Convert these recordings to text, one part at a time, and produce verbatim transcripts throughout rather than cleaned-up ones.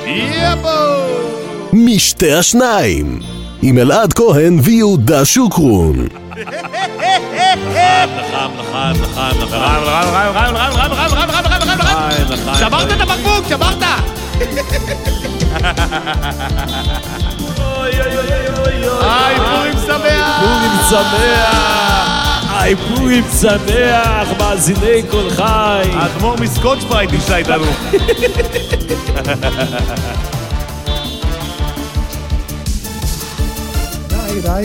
יבו! משתי השניים, עם אלעד כהן ויהודה שוקרון. שברת את הבקבוק, שברת! היי, פורים שמח! פורים שמח! היי, פורים שמח! מאזיני כל חי! האדמו"ר מסקוטש ברייט נשאר איתנו. די, די,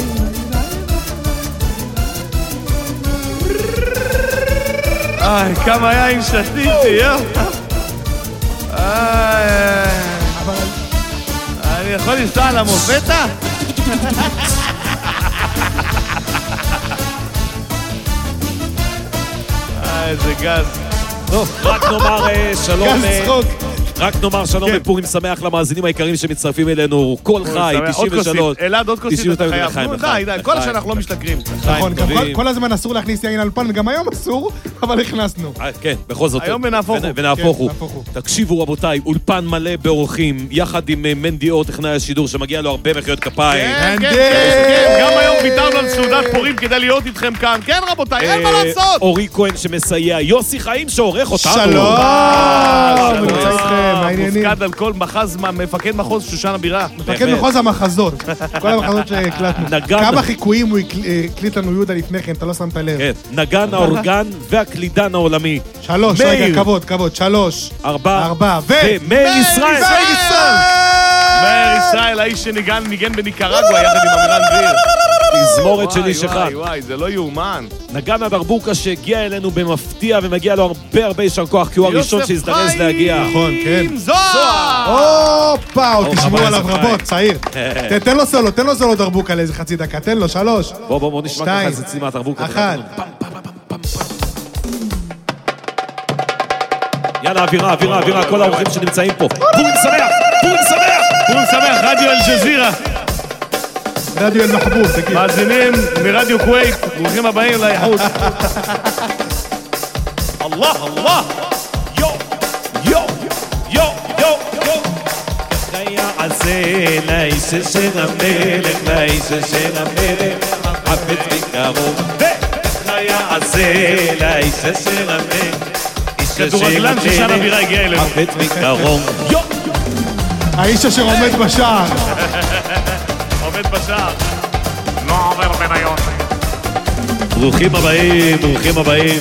איי, כמה יין שתיתי, יו! איי... אני יכול לנסוע על המופטה? איי, איזה גז. טוב, רק נאמר שלום. גז צחוק. רק נאמר שלום ופורים שמח למאזינים העיקריים שמצטרפים אלינו. כל חי, תשעים ושלוש. אלעד, עוד כוסית, אתה חייב. די, די, כל השנה אנחנו לא משתכרים. נכון, כל הזמן אסור להכניס יין על פן, וגם היום אסור, אבל הכנסנו. כן, בכל זאת. היום ונהפוכו. ונהפוכו. תקשיבו רבותיי, אולפן מלא באורחים, יחד עם מנדי אור, טכנאי השידור, שמגיע לו הרבה מחיאות כפיים. כן, כן, כן, גם היום ויתרנו על סעודת פורים כדי להיות איתכם כאן. כן רבותיי, אין מה לעשות. אורי כהן שמסייע, יוסי חיים שעורך אותנו. שלום, נמצא איתכם, העניינים. מופקד על כל מחז, מפקד מחוז שושן הבירה. מפקד מחוז המחזות, כל המחזות שהקלטנו. כמה חיקויים הוא הקליט לנו יהודה לפני כן, אתה לא שמת לב. נגן האורגן והקלידן העולמי. שלוש, רגע, כבוד, כבוד, שלוש. ארבע. ארבע, ו... מאיר ישראל. מאיר ישראל, האיש שניגן, ניגן בניקרגואה יחד עם אמירן דביר. תזמורת של איש אחד. וואי, וואי, זה לא יאומן. נגן הדרבוקה שהגיע אלינו במפתיע ומגיע לו הרבה הרבה יישר כוח, כי הוא הראשון שהזדרז להגיע. נכון, כן. זוהר! הופה, תשמעו עליו רבות, צעיר. תן לו סולו, תן לו סולו דרבוקה לאיזה חצי דקה, תן לו, שלוש. בוא, בוא, בוא נשמע ככה איזה צימת דרבוקה. אחת. יאללה, אווירה, אווירה, אווירה, כל האורחים שנמצאים פה. פורים שמח! פורים שמח! פורים שמח, רדיו אל-ג'זירה. רדיו אל-מחבוב, תגיד. מאזינים מרדיו כווית, ברוכים הבאים לאיחוד. אללה, אללה! יו, יו, יו, יו, יו. היה הזה לאיש של המלך, לאיש של המלך, חפץ בקרוב. היה הזה לאיש של המלך, כדורגלן שושן הבירה הגיע אלינו. חפץ בקרוב. יו! האיש אשר עומד בשער. עומד בשער. לא עובר בניון. ברוכים הבאים, ברוכים הבאים.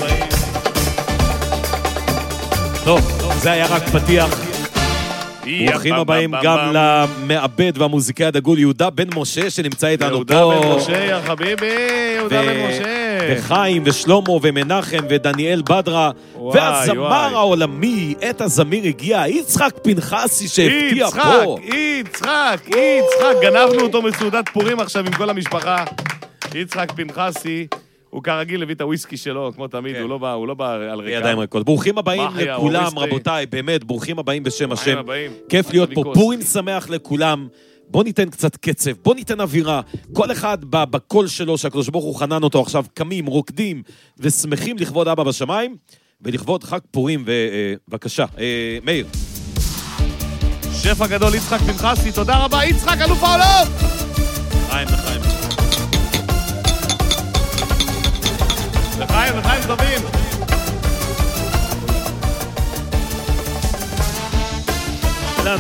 טוב, זה היה רק פתיח. ברוכים הבאים גם למעבד והמוזיקאי הדגול יהודה בן משה שנמצא איתנו פה. יהודה בן משה, יא חביבי, יהודה בן משה. וחיים ושלומו ומנחם ודניאל בדרה. והזמר העולמי, את הזמיר הגיע, יצחק פנחסי שהפתיע פה. יצחק, יצחק, גנבנו אותו מסעודת פורים עכשיו עם כל המשפחה. יצחק פנחסי. הוא כרגיל הביא את הוויסקי שלו, כמו תמיד, הוא לא בא, הוא לא בא על רקע. ידיים ריקות. ברוכים הבאים לכולם, רבותיי, באמת, ברוכים הבאים בשם השם. כיף להיות פה, פורים שמח לכולם. בוא ניתן קצת קצב, בוא ניתן אווירה. כל אחד בקול שלו, שהקדוש ברוך הוא חנן אותו עכשיו, קמים, רוקדים, ושמחים לכבוד אבא בשמיים, ולכבוד חג פורים, ובבקשה, מאיר. שף הגדול יצחק פנחסי, תודה רבה, יצחק, אלוף העולם! חיים, לחיים. לחיים, לחיים טובים. אילן.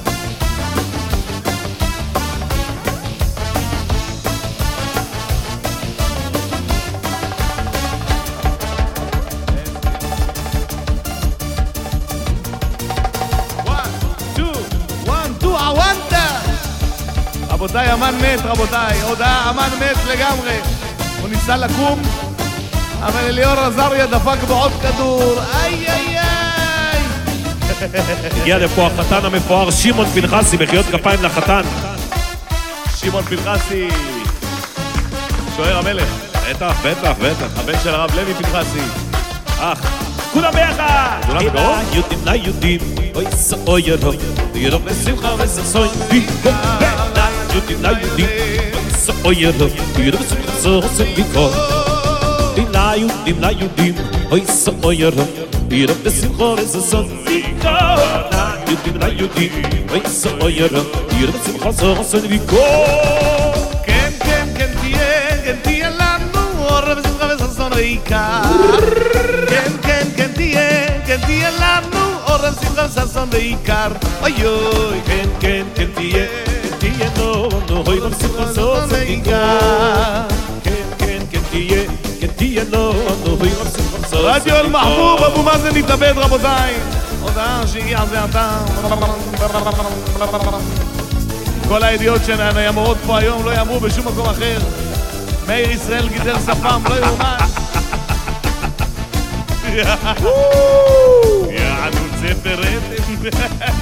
רבותיי, אמן מת, רבותיי. הודעה, אמן מת לגמרי. הוא ניסה לקום, אבל אליאור עזריה דפק בעוד כדור. איי, איי, איי. הגיע לפה החתן המפואר, שמעון פנחסי, מחיאות כפיים לחתן. שמעון פנחסי. שוער המלך. בטח, בטח, בטח. הבן של הרב לוי פנחסי. אח. כולם ביחד! כולם בקרוב? ליהודים, ליהודים, אוי סאוי ידו, ידום לשמחה וססוי, ליהודים, ליהודים, אוי סאוי ידו, ידום לשמחה וססוי ביקור. ליהודים, ליהודים, אוי סאוי ידו, ידום לשמחה וססוי ביקור. ליהודים ליהודים, וישראל ירד שמחה ששון ויקר. כן, כן, כן תהיה, כן תהיה לנו אור ושמחה וששון ויקר. כן, כן, כן תהיה, כן תהיה לנו אור ושמחה וששון ויקר. אוי אוי, כן, כן, כן תהיה, כן תהיה לנו אור ושמחה וששון ויקר. כן, כן, כן תהיה, כן תהיה לנו אור ושמחה וששון ויקר. רדיו אל-מחבוב, אבו מאזן מתאבד רבותיי. הודעה שהגיע זה אתה. כל הידיעות שנאמרות פה היום לא יאמרו בשום מקום אחר. מאיר ישראל גידל שפם, לא יאומן. יענו צפרתם.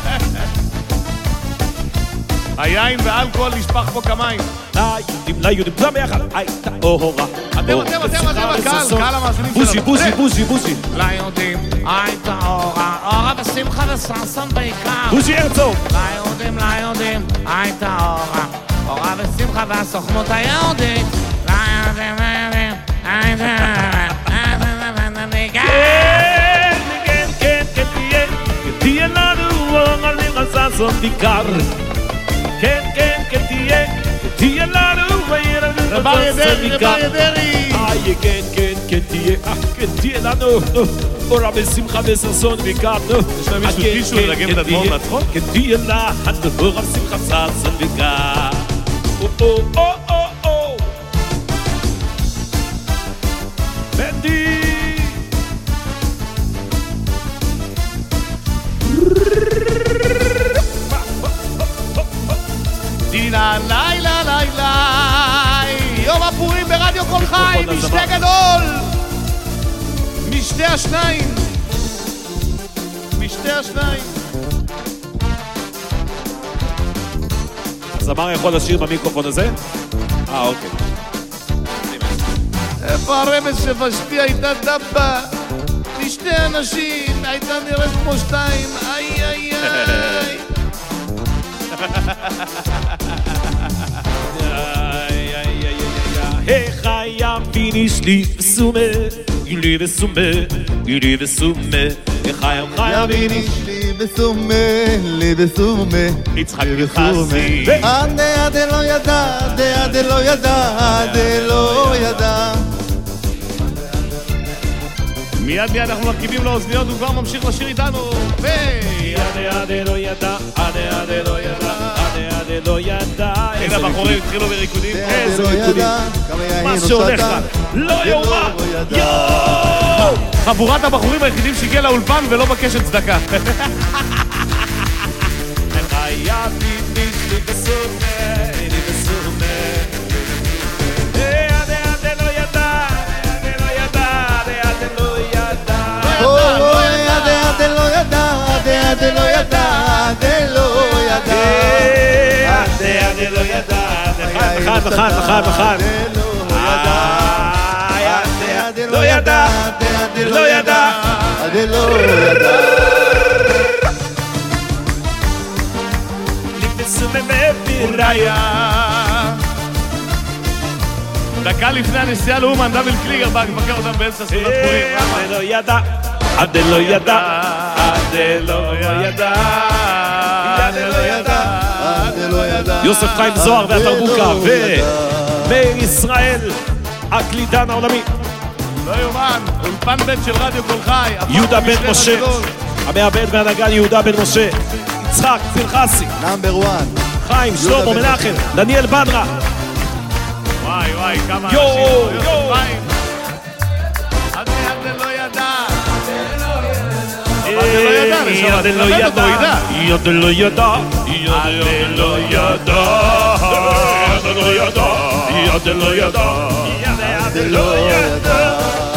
היין ואלכוהול נשפך פה כמים. ליהודים ליהודים, כולם ביחד. הייתה אורה. אתם, אתם, אתם, אתם, קהל, קהל המאזינים שלנו. בוז'י, בוז'י, בוז'י, בוז'י. ליהודים הייתה אורה, אורה ושמחה וששון בעיקר. בוז'י הרצוג. ליהודים, ליהודים הייתה אורה, אורה ושמחה והסוכנות היהודית. ליהודים, ליהודים הייתה אורה, בעיקר. כן, כן, כן, תהיה, כן תהיה לנו אורה ושמחה וששון בעיקר. כן, כן, כן תהיה, כן תהיה לנו אורה רבר ידרי, רבר ידרי. איי, כן, כן, כן תהיה, כן תהיה לנו אורה ושמחה וששון ויקר. יש להם מישהו טישו לנגן את הדמור מהצחוק? כן תהיה לנו אורה ושמחה וששון ויקר. או, או, או, או, או. בנדי. דינה לילה לילה יום הפורים ברדיו כל חי, משתה גדול, משתה השניים, משתה השניים. הזמר יכול לשיר במיקרופון הזה? אה, אוקיי. איפה הרמז שמשפיע הייתה דבה? משתי אנשים הייתה נראית כמו שתיים. איי איי איי. איך היה פיניש לי וסומה, לי וסומה, לי וסומה. איך היה חיה פיניש לי וסומה, לי וסומה. יצחק פנחסי. עדה עדה לא ידע, עדה עדה לא ידע, עדה לא ידע. מיד מיד אנחנו מרכיבים לו אוזניות, הוא כבר ממשיך לשיר איתנו. עדה עדה לא ידע, עדה עדה לא ידע, עדה עדה לא ידע. הנה הבחורים התחילו בריקודים. איזה ריקודים. מה שהולך כאן. לא יאומן. יואו! חבורת הבחורים היחידים שהגיע לאולפן ולא בקשת צדקה. היה פיניש לי וסומה, לי וסומה. עדה עדה לא ידע, עדה לא ידע, עדה לא ידע. אוי, עדה עדה לא ידע, עדה עדה לא ידע, עדה לא ידע. עדה עדה לא ידע. מחד, מחד, מחד, מחד. לא ידע, לא ידע, עדה לא ידע. דקה לפני הנסיעה לאומן, דאבל קליגר בא לבקר אותם באמצע סעודת פורים. עדה לא ידע, עדה לא ידע, עדה לא ידע, עדה לא ידע, עדה לא ידע. יוסף חיים זוהר והתרבוקה ומאיר ישראל, הקלידן העולמי. לא יאומן, אולפן בן של רדיו כל חי. יהודה בן משה, המעבד והנגן יהודה בן משה, יצחק פנחסי, נאמבר וואן. חיים, שלמה, מנחם, דניאל בדרה. וואי וואי, כמה יו, אנשים. יו. עדה עדה לא ידע. עדה לא ידע, נשמע. עדה לא ידע, עדה לא ידע, עדה לא ידע, עדה לא ידע, עדה לא ידע, עדה לא ידע.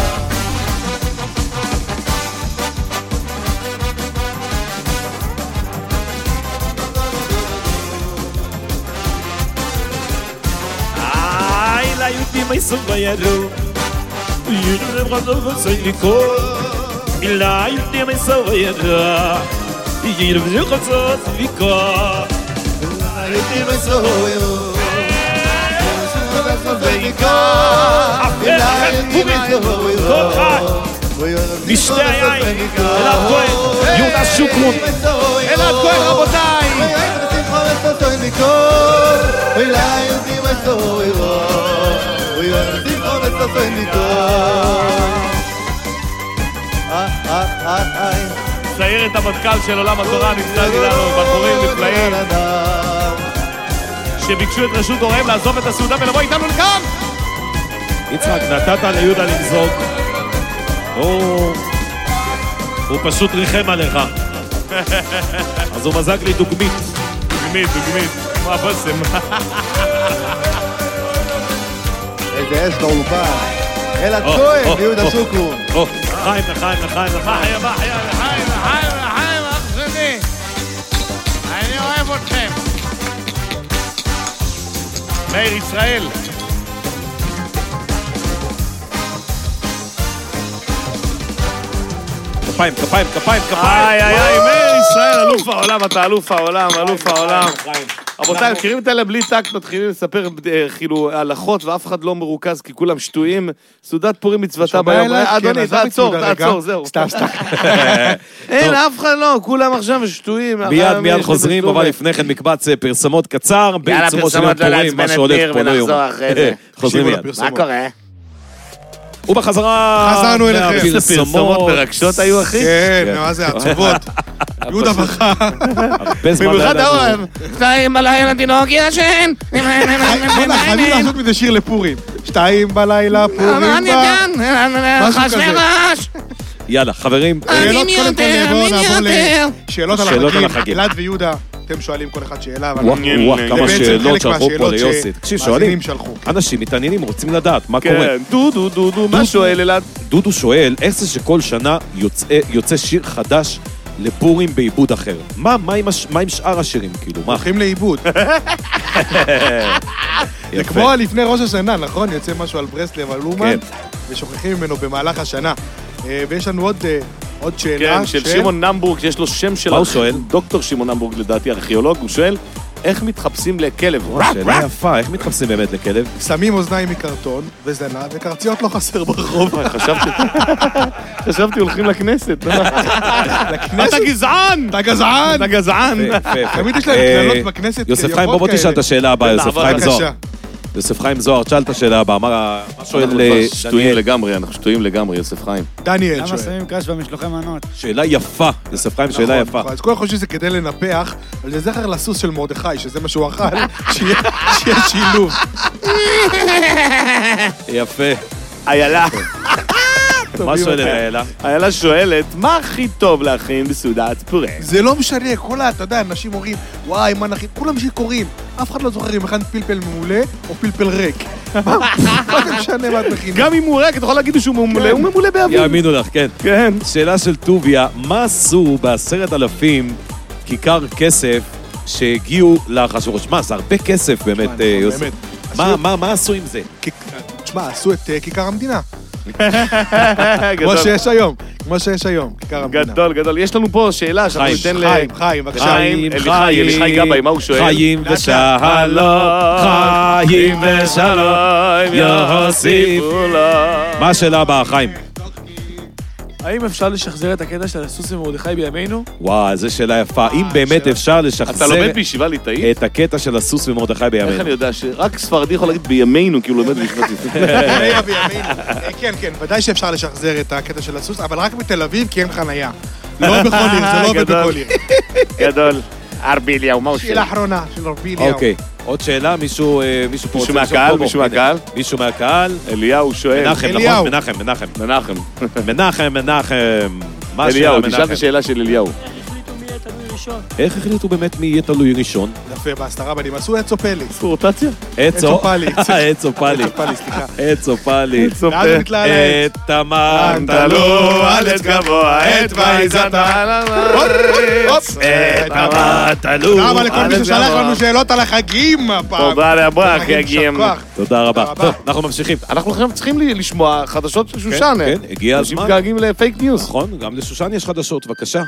ליהודים היסוד בידו, יהודים רדו וסיליקו. ליהודים היסוד בידו, יהודים חצות ויקו. ליהודים היסוד בידו, הפרח פורים, כל חי, משתי היין, אלעד כהן, יהודה שוקרון. אלעד כהן רבותיי. סיירת המטכ"ל של עולם התורה נמצא איתנו, בחורים נפלאים שביקשו את רשות הוריהם לעזוב את הסעודה ולבוא איתנו לכאן. יצחק, נתת ליהודה למזוג. הוא... הוא פשוט ריחם עליך. אז הוא מזג לי דוגמית. דוגמית, דוגמית. מה בוסם? איזה אש באולפן. אלעד כהן, יהודה שוקרון. לחיים, לחיים, לחיים, לחיים. לחיים, לחיים, לחיים, לחיים, אח שלי. אני אוהב אתכם. מאיר ישראל. כפיים, כפיים, כפיים, כפיים. איי, איי, איי, מאיר ישראל, אלוף העולם, אתה אלוף העולם, אלוף העולם. רבותיי, מכירים את אלה בלי טקט, מתחילים לספר כאילו הלכות ואף אחד לא מרוכז כי כולם שטויים. סעודת פורים מצוותה ביום. אדוני, תעצור, תעצור, זהו. סתם, סתם. אין, אף אחד לא, כולם עכשיו שטויים. מיד מיד חוזרים, אבל לפני כן מקבץ פרסמות קצר, בעיצומו של יום פורים, מה שהולך פה ליום. חוזרים מיד. מה קורה? ובחזרה... חזרנו אליכם. איזה פרסומות מרגשות היו, אחי? כן, מה זה, עצובות. יהודה בכה. במיוחד האוהב. שתיים בלילה תינוק ישן. חייבים לעשות מזה שיר לפורים. שתיים בלילה פורים בה. חשמרש. יאללה, חברים. שאלות קודם כל, בואו נעבור לשאלות על שאלות על החגים. החגים. אלעד ויהודה, אתם שואלים כל אחד שאלה. אבל- וואו, כמה זה בעצם שאלות חלק שלחו פה מהשאלות ליוסי. תקשיב, שואלים. שמאזינים שלחו. אנשים מתעניינים, רוצים לדעת מה קורה. כן, דודו, דודו, מה שואל אלעד? דודו שואל, איך זה שכל שנה יוצא- יוצא שיר חדש לפורים בעיבוד אחר? מה מה עם הש- מה עם שאר השירים, כאילו? מה? הולכים לאיבוד. זה כמו לפני ראש השנה, נכון? יוצא משהו על ברסלב, על אומן, ושוכחים ממנו במהלך השנה. אה, ויש לנו עוד אה, עוד שאלה. כן, של שמעון נמבורג, שיש לו שם של... מה הוא שואל? דוקטור שמעון נמבורג, לדעתי, ארכיאולוג, הוא שואל, איך מתחפשים לכלב? שאלה יפה, איך מתחפשים באמת לכלב? שמים אוזניים מקרטון וזנב, וקרציות לא חסר ברחוב. חשבתי... חשבתי הולכים לכנסת. לכנסת? אתה גזען! אתה גזען! אתה גזען! תמיד יש להם אה, קללות בכנסת. יוסף חיים, בוא בוא תשאל את השאלה הבאה, יוסף חיים זוהר. יוסף חיים זוהר, תשאל את השאלה הבאה, מה שואל שטויים לגמרי, אנחנו שטויים לגמרי, יוסף חיים. דניאל למה שואל. שמים קש במשלוחי מנות? שאלה יפה, יוסף חיים, שאלה יפה. אז כולם חושבים שזה כדי לנפח, אבל זה זכר לסוס של מרדכי, שזה מה שהוא אכל, שיהיה שילוב. יפה. איילה. מה שואלת איילה? איילה שואלת, מה הכי טוב להכין בסעודת פורים? זה לא משנה, כל ה... אתה יודע, אנשים אומרים, וואי, מה נכין? כולם שקוראים. אף אחד לא זוכר אם הכנת פלפל מעולה או פלפל ריק. מה זה משנה מה את מכינה? גם אם הוא ריק, אתה יכול להגיד שהוא ממולא, הוא ממולא באוויר. יאמינו לך, כן. כן. שאלה של טוביה, מה עשו בעשרת אלפים כיכר כסף שהגיעו לאחשוורוש? מה, זה הרבה כסף באמת, יוסף. באמת. מה, מה, מה עשו עם זה? תשמע, עשו את אה, כיכר המדינה. כמו שיש היום, כמו שיש היום, כיכר המדינה. גדול, גדול. יש לנו פה שאלה שאנחנו חיים, ניתן ל... חיים, חיים, בבקשה. חיים, אליחי, אליחי גבאי, מה הוא שואל? חיים ושלום, חיים ושלום, יוסיפו לו. מה השאלה הבאה, חיים? האם אפשר לשחזר את הקטע של הסוס ומרדכי בימינו? וואו, זו שאלה יפה. אם באמת אפשר אתה לשחזר לומד בישיבה ליטאית? את הקטע של הסוס ומרדכי איך בימינו. אני יודע שרק ספרדי יכול להגיד בימינו, כי הוא לומד בישיבה ליטאית. בימינו, בימינו. אה, כן, כן, ודאי שאפשר לשחזר את הקטע של הסוס, אבל רק בתל אביב, כי אין חנייה. לא בכל עיר, זה לא עובד גדול. בכל עיר. גדול. ארבי אליהו, מה הוא שואל? שאלה אחרונה של רבי אליהו. אוקיי, עוד שאלה, מישהו אה, מישהו פה מישהו רוצה לשאול? מהקהל? בוא, בוא, מישהו הנה. מהקהל? מישהו מהקהל? אליהו שואל. מנחם, נכון? אליהו. מנחם, מנחם. מנחם. מנחם, מנחם. מה השאלה, אליהו, תשאל את מנחם? השאלה של אליהו. איך החליטו באמת מי יהיה תלוי ראשון? יפה, בהסתרה בנים. עשו אצו פלי. עשו רוטציה? אצו פלי. אצו פלי. אצו פלי, סליחה. אצו פלי. ואז הוא נתלה על העץ. את המן תלו על עץ גבוה, את ויזת על הוץ. את המן תלו. תודה רבה לכל מי על ששלח גבוה. לנו שאלות על החגים הפעם. תודה רבה, חגים, חגים. יישר כוח. תודה רבה. תודה רבה. טוב, אנחנו ממשיכים. אנחנו עכשיו צריכים לי- לשמוע חדשות של שושן. כן, הגיע אנשים הזמן. מתגעגעים לפייק ניוז. נכון, גם לשושן יש חדשות, בבקשה.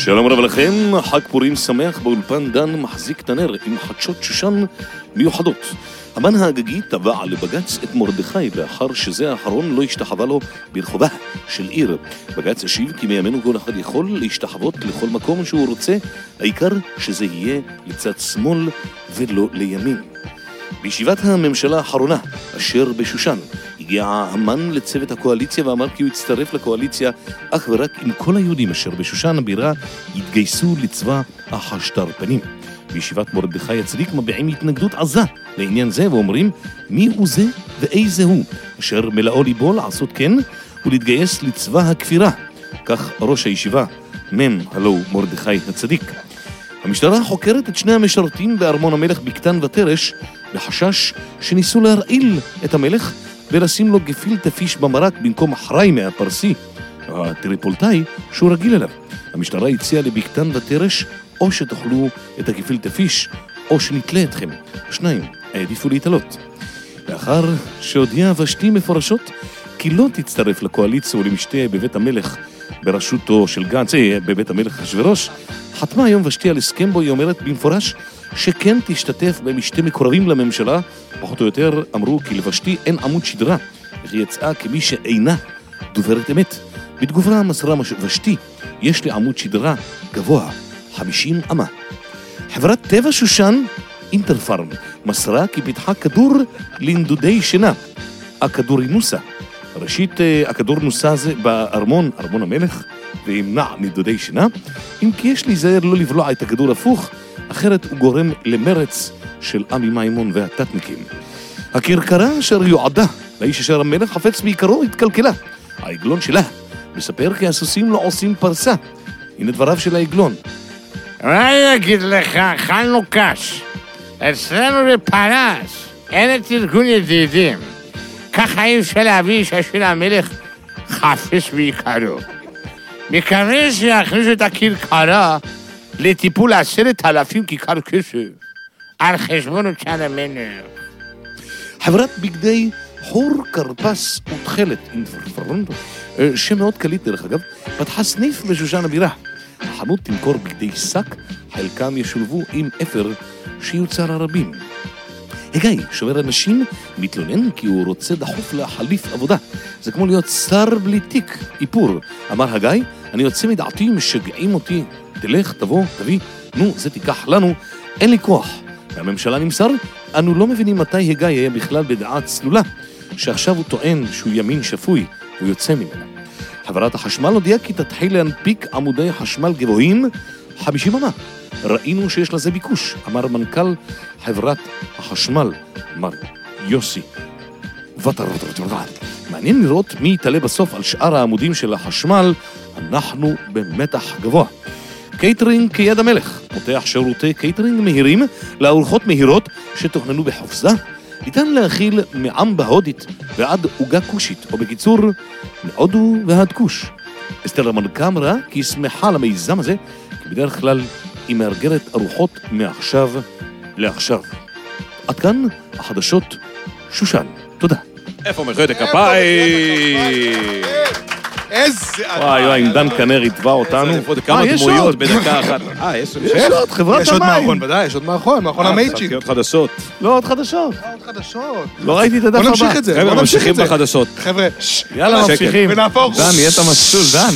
שלום רב לכם, חג פורים שמח. באולפן דן מחזיק את הנר עם חדשות שושן מיוחדות. המן האגגי תבע לבגץ את מרדכי לאחר שזה האחרון לא השתחווה לו ברחובה של עיר. בגץ השיב כי מימינו כל אחד יכול להשתחוות לכל מקום שהוא רוצה, העיקר שזה יהיה לצד שמאל ולא לימין. בישיבת הממשלה האחרונה אשר בשושן הגיע המן לצוות הקואליציה ואמר כי הוא יצטרף לקואליציה אך ורק אם כל היהודים אשר בשושן הבירה יתגייסו לצבא החשטרפנים. בישיבת מרדכי הצדיק מביעים התנגדות עזה לעניין זה ואומרים מי הוא זה ואיזה הוא אשר מלאו ליבו לעשות כן ולהתגייס לצבא הכפירה. כך ראש הישיבה מם הלו מרדכי הצדיק. המשטרה חוקרת את שני המשרתים בארמון המלך בקטן ותרש בחשש שניסו להרעיל את המלך ולשים לו גפילטע פיש במרק במקום אחראי מהפרסי הטריפולטאי שהוא רגיל אליו. המשטרה הציעה לבקטן ותרש או שתאכלו את הגפילטע פיש או שנתלה אתכם. השניים העדיפו להתעלות. לאחר שהודיעה ושתי מפורשות כי לא תצטרף לקואליציה ולמשתה בבית המלך בראשותו של גנץ, בבית המלך אחשוורוש, חתמה היום ושתי על הסכם בו היא אומרת במפורש שכן תשתתף במשתה מקורבים לממשלה. פחות או יותר אמרו כי לבשתי אין עמוד שדרה, איך היא יצאה כמי שאינה דוברת אמת. בתגובה מסרה ושתי, יש לי עמוד שדרה גבוה, חמישים אמה. חברת טבע שושן, אינטרפארם, מסרה כי פיתחה כדור לנדודי שינה, הכדורינוסה. ראשית, הכדור נוסה זה בארמון, ארמון המלך, וימנע נדודי שינה, אם כי יש להיזהר לא לבלוע את הכדור הפוך, אחרת הוא גורם למרץ של עמי מימון והתתניקים. הכרכרה אשר יועדה לאיש אשר המלך חפץ בעיקרו התקלקלה. העגלון שלה מספר כי הסוסים לא עושים פרסה. הנה דבריו של העגלון. אני אגיד לך, אכלנו קש. אצלנו בפרס אין את ארגון ידידים. ככה אי אפשר להביא אישה של המלך חפש בעיקרו. מקווה שיכניסו את הכרכרה לטיפול עשרת אלפים כיכר כסף על חשבון אוצר המלך. חברת בגדי חור כרפס ותכלת, שם מאוד קליט דרך אגב, פתחה סניף בשושן הבירה. החנות תמכור בגדי שק, חלקם ישולבו עם אפר שיוצר הרבים. הגיא, שובר אנשים, מתלונן כי הוא רוצה דחוף להחליף עבודה. זה כמו להיות שר בלי תיק, איפור. אמר הגיא, אני יוצא מדעתי, משגעים אותי. תלך, תבוא, תביא, נו, זה תיקח לנו, אין לי כוח. והממשלה נמסר, אנו לא מבינים מתי הגיא היה בכלל בדעה צלולה, שעכשיו הוא טוען שהוא ימין שפוי, הוא יוצא ממנה. חברת החשמל הודיעה כי תתחיל להנפיק עמודי חשמל גבוהים חמישים אמה. ראינו שיש לזה ביקוש, אמר מנכ"ל חברת החשמל, אמר יוסי וטר. מעניין לראות מי יתעלה בסוף על שאר העמודים של החשמל, אנחנו במתח גבוה. קייטרינג כיד המלך, פותח שירותי קייטרינג מהירים לארוחות מהירות שתוכננו בחופזה. ניתן להכיל מעמבה הודית ועד עוגה קושית, או בקיצור, מהודו ועד קוש. אסתר המלכה אמרה כי היא שמחה למיזם הזה, כי בדרך כלל היא מארגרת ארוחות מעכשיו לעכשיו. עד כאן החדשות שושן. תודה. איפה מחיאות הכפיים? איזה... וואי וואי, אם דן כנר יתבע אותנו. כמה דמויות בדקה אחת. אה, יש עוד? יש עוד, חברת המים. יש עוד מערכון, ודאי, יש עוד מערכון, מערכון המייצ'יק. עוד חדשות. לא, עוד חדשות. עוד חדשות. לא ראיתי את הדף הבא. בוא נמשיך את זה. חבר'ה, ממשיכים בחדשות. חבר'ה, יאללה, ממשיכים. ונהפוך. דן, יהיה את המסלול, דן.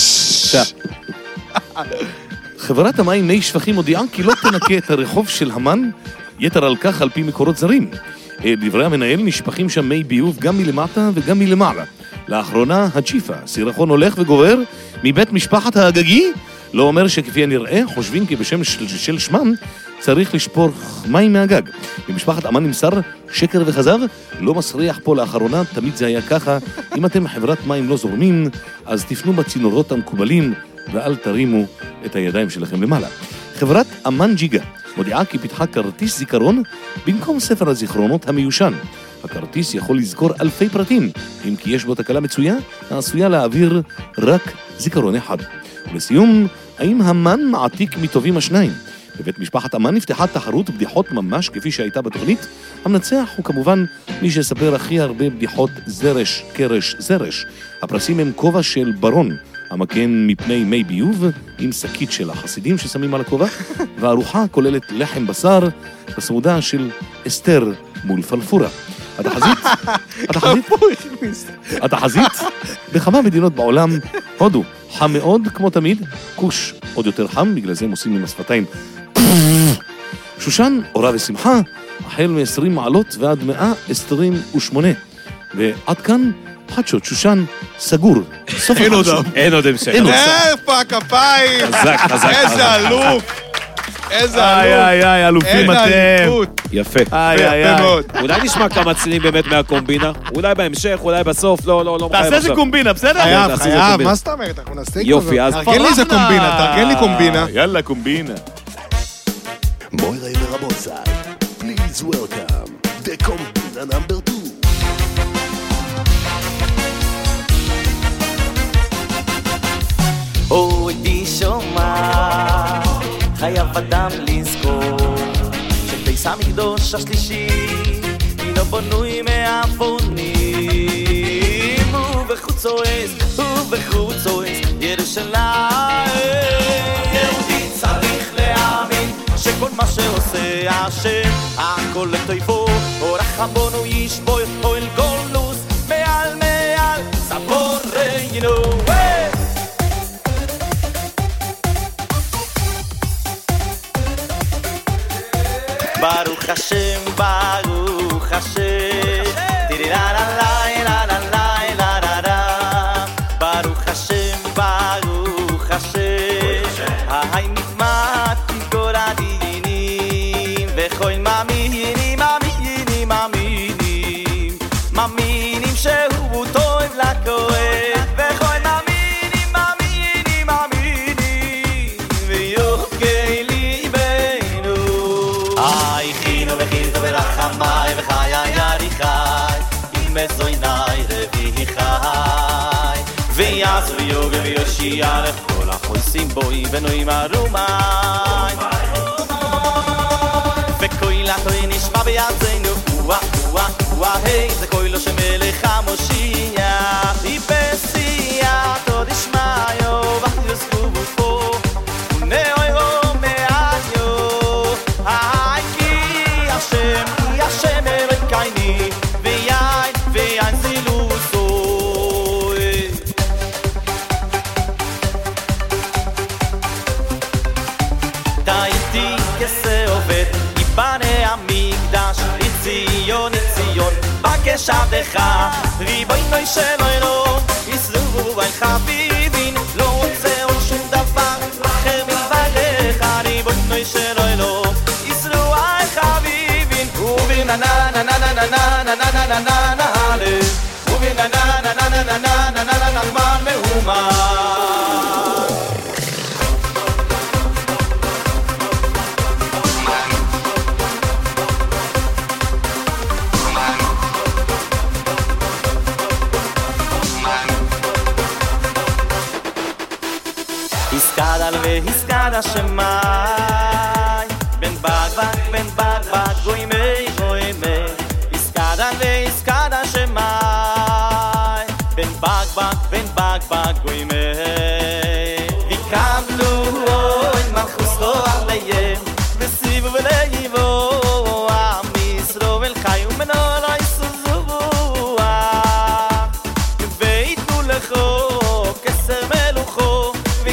חברת המים מי שפכים הודיעה כי לא תנקה את הרחוב של המן, יתר על כך על פי מקורות זרים. דברי המנהל נשפכים שם מי ביוב גם מלמטה וגם מלמעלה. לאחרונה הצ'יפה, סירחון הולך וגובר מבית משפחת האגגי, לא אומר שכפי הנראה חושבים כי בשם של, של שמם צריך לשפור מים מהגג. במשפחת אמן נמסר שקר וחזב, לא מסריח פה לאחרונה, תמיד זה היה ככה. אם אתם חברת מים לא זורמים, אז תפנו בצינורות המקובלים ואל תרימו את הידיים שלכם למעלה. חברת אמן ג'יגה מודיעה כי פיתחה כרטיס זיכרון במקום ספר הזיכרונות המיושן. הכרטיס יכול לזכור אלפי פרטים, אם כי יש בו תקלה מצויה, העשויה להעביר רק זיכרון אחד. ולסיום, האם המן מעתיק מטובים השניים? בבית משפחת אמן נפתחה תחרות בדיחות ממש כפי שהייתה בתוכנית. המנצח הוא כמובן מי שספר הכי הרבה בדיחות זרש, קרש, זרש. הפרסים הם כובע של ברון, המגן מפני מי ביוב, עם שקית של החסידים ששמים על הכובע, והארוחה כוללת לחם בשר, בסעודה של אסתר מול פלפורה. התחזית, התחזית, התחזית, בכמה מדינות בעולם, הודו, חם מאוד כמו תמיד, כוש עוד יותר חם, בגלל זה הם עושים עם השפתיים. שושן, אורה ושמחה, החל מ-עשרים מעלות ועד מאה עשרים ושמונה. ועד כאן, חדשות שושן סגור. אין עוד אין עוד המשך. איפה הכפיים? חזק, חזק. איזה אלוף. איזה אלוף. איי, איי, איי, אלופים אתם. יפה. איי, איי, יפה מאוד. אולי נשמע כמה צלילים באמת מהקומבינה? אולי בהמשך, אולי בסוף, לא, לא, לא. תעשה איזה קומבינה, בסדר? חייב, חייב, מה זאת אומרת? אנחנו נעשה כזה. יופי, אז תרגן לי איזה קומבינה, תרגן לי קומבינה. יאללה, קומבינה. Moira y Rabosa, please welcome the Combina number two. אוי תשמע, חייב אדם לזכור שביס המקדוש השלישי אינו בנוי מאפונים, ובחוצויס, ובחוצויס ירושלים. יהודי צריך להאמין שכל מה שעושה השם הכל לטובו, ורחמנו ישבור אל גולוס מעל מעל סבורנו. Baruch Hashem, Baruch Hashem, la la la la la la la la la. Baruch Hashem, Baruch Hashem, hay nitmat kol adinim, vechol maminim, maminim, maminim, maminim shehu tov lakoel, vechol maminim, maminim, maminim, veyokei libenu. וחמי וחיי יריחי עם עזויני רבי חי ויעזו ויוגה ויושיע לכל החוסים בוי ונועים הרומי וקוילתו נשמע בידינו וואה וואה וואה היי זה קוילו שמלך המושיע איפסייתו דשמעיו ויוסקו בופו ונאוירו מעדיו Hashem, Hashem Elokeini, ve'yain, ve'yain zilusoi. Ta'iti כסעובד, ייבנה המקדש, ציון, ציון, בקש עבדך, ריבונו שלנו, יסלחו על חביבין, לא רוצה עוד שום דבר, אחר מלבדך, ריבונו שלנו, יסלחו על חביבין, ובינה na na na na na na na na na na na na ובינה na na na na na na na na na זמן מהומה. הסקדל והסקד השמיים בין בגבג בין בגבג גוי מי גוי מי הסקדל והסקד השמיים בין בגבג בין בגבג גוי מי ויקבלו אוי מלכוס לא עליהם וסיבו ולאיבו עם ישראל חיו מנו לא יסוזו ויתנו לכו כסר מלוכו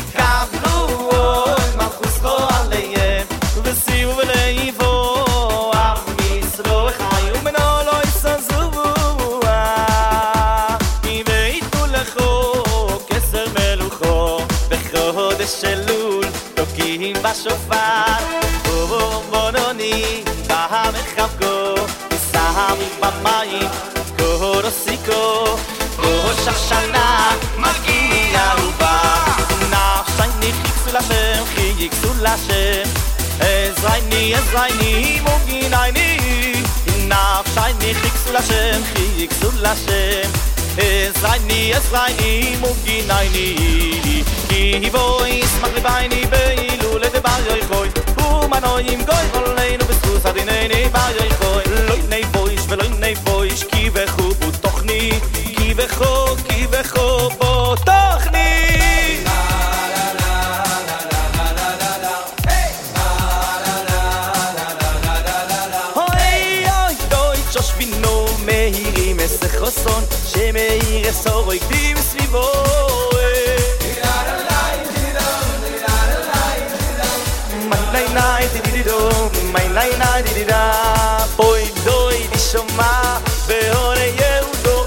שלול תוקים בשופר ובונוני בהמחבקו סהם במים קורוסיקו ראש השנה מגיע ובא נפשי חיכסו לשם חיכסו לשם עזרייני עזרייני מוגינייני נפשי חיכסו לשם חיכסו לשם עזרייני עזרייני מוגינייני כי בויס מגליבייני באילו לדבר יחוי ומנויים גוי עולנו בסוס הדינני בר יחוי לא יני בויש ולא יני בויש כי וכו בו תוכני כי וכו כי וכו בו תוכני בחוסון שמאיר אסור הקדים סביבו מיי ניי דידידו מיי ניי ניי דידידה בוי דוי נשומע בהון יהודו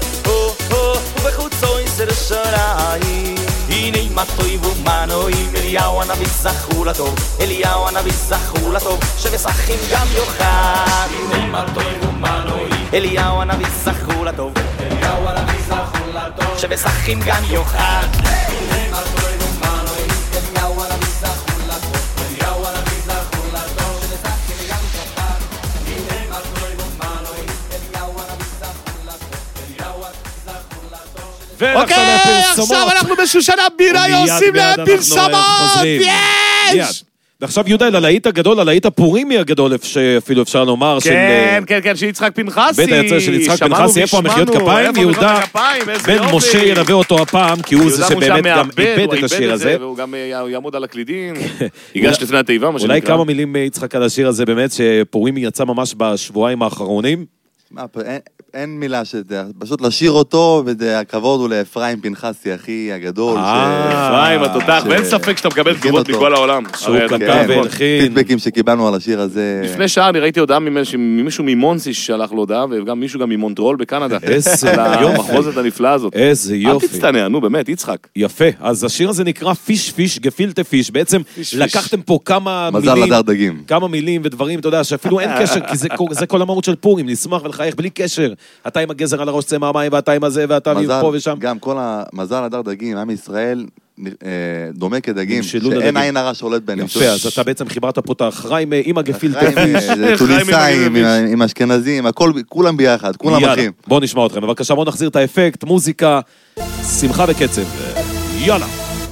ובחוצו יסר שרעי הנה מתוי ומנועים אליהו הנביא זכו לטוב אליהו הנביא זכו לטוב שבשחים גם יוחד הנה מתוי ומנועים אליהו הנביא זכו לטוב אליהו הנביא זכו לטוב שבשחים גם יוחד הנה מתוי ומנועים אליהו הנביא זכו לטוב אליהו הנביא זכו לטוב שבשחים גם יוחד הנה מתוי ומנועים אליהו הנביא זכו לטוב אליהו הנביא זכו לטוב אוקיי, עכשיו אנחנו בשושן הבירה עושים להם פרסומות, יש! ועכשיו יהודה, הלהיט הגדול, הלהיט הפורימי הגדול, שאפילו אפשר לומר, כן, כן, כן, של יצחק פנחסי. בית היוצר של יצחק פנחסי, איפה המחיאות כפיים? יהודה בן משה ילווה אותו הפעם, כי הוא זה שבאמת גם איבד את השיר הזה. והוא גם יעמוד על הקלידים, ייגש לפני התיבה, מה שנקרא. אולי כמה מילים יצחק על השיר הזה, באמת, שפורימי יצא ממש בשבועיים האחרונים. אין מילה שזה, פשוט לשיר אותו, והכבוד הוא לאפרים פנחסי, אחי הגדול. אפרים, התותח, ואין ספק שאתה מקבל תגובות מכל העולם. שהוא כתב והלחין. פידבקים שקיבלנו על השיר הזה. לפני שעה אני ראיתי הודעה ממישהו ממונסי ששלח לו הודעה, וגם מישהו גם ממונטרול בקנדה. איזה יופי. המחוזת הנפלאה הזאת. איזה יופי. אל תצטנע, נו באמת, יצחק. יפה, אז השיר הזה נקרא פיש פיש גפילטה פיש. בעצם לקחתם פה כמה מילים. מזל לדר דגים. כמה מילים ודברים, אתה יודע, שאפילו אין קשר, כי זה כל המהות של פורים, לשמוח ולחייך בלי קשר. אתה עם הגזר על הראש צא מהמים, ואתה עם הזה, ואתה מפה ושם. גם כל המזל לדר דגים, עם ישראל דומה כדגים, שאין עין הרע שולט ביניהם. יפה, אז אתה בעצם חיברת פה את האחריים עם הגפילטה פיש. טוניסאים, עם אשכנזים, כולם ביחד, כולם אחים. בואו נשמע אתכם, בבקשה, בואו נחזיר את האפקט, מוזיקה, שמחה וקצב. יאללה.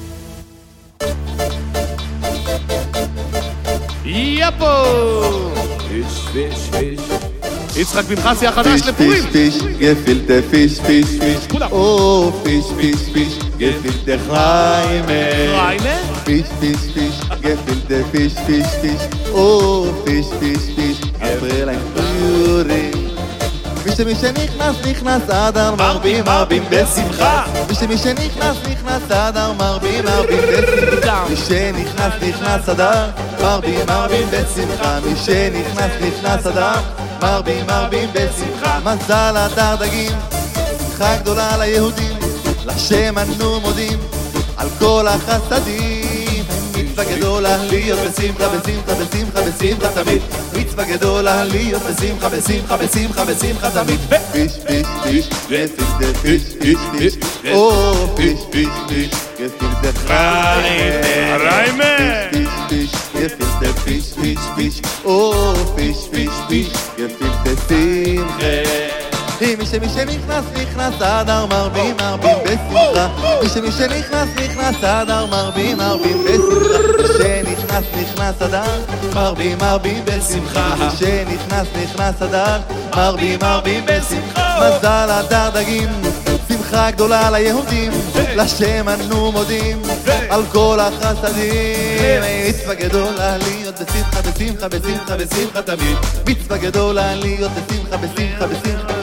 יפו! פיש, פיש, פיש. יצחק פנחסי החדש לפורים. פיש, פיש, גפילטה פיש, פיש, פיש. כולם. או, פיש, פיש, פיש, גפילטה חיימה. חיימה? פיש, פיש, פיש, גפילטה פיש, פיש, פיש. או, פיש, פיש, פיש, גפילטה פורים. ושמי שנכנס, נכנס אדר מרבים, מרבים בשמחה. ושמי שנכנס, נכנס אדר מרבים, מרבים בשמחה. מי שנכנס, נכנס אדר מרבים, מרבים בשמחה. מי שנכנס, נכנס אדר מרבים, מרבים בשמחה. מזל אדר דגים, שמחה גדולה ליהודים, לשם אנו מודים על כל החסדים. מצווה גדולה להיות בשמחה, בשמחה, בשמחה, בשמחה תמיד. מצווה גדולה להיות בשמחה, בשמחה, בשמחה, בשמחה תמיד. פיש, פיש, פיש, גפילטה פיש, פיש, פיש. או, פיש, פיש, פיש, גפילטה חיימה. פיש, פיש, גפילטה פיש, פיש, פיש. או, פיש, פיש, פיש, גפילטה שמחה. מי שמי שנכנס, נכנס אדר מרבים, מרבים בשמחה. מי שמי שנכנס, נכנס אדר מרבים, מרבים בשמחה. מי שנכנס, נכנס אדר מרבים, מרבים בשמחה. מי שנכנס, נכנס אדר מרבים, מרבים בשמחה. מזל אדר דגים, שמחה גדולה ליהודים, לשם אנו מודים על כל החסדים. מצווה גדולה להיות בשמחה, בשמחה, בשמחה, בשמחה תמיד. מצווה גדולה להיות בשמחה, בשמחה, בשמחה.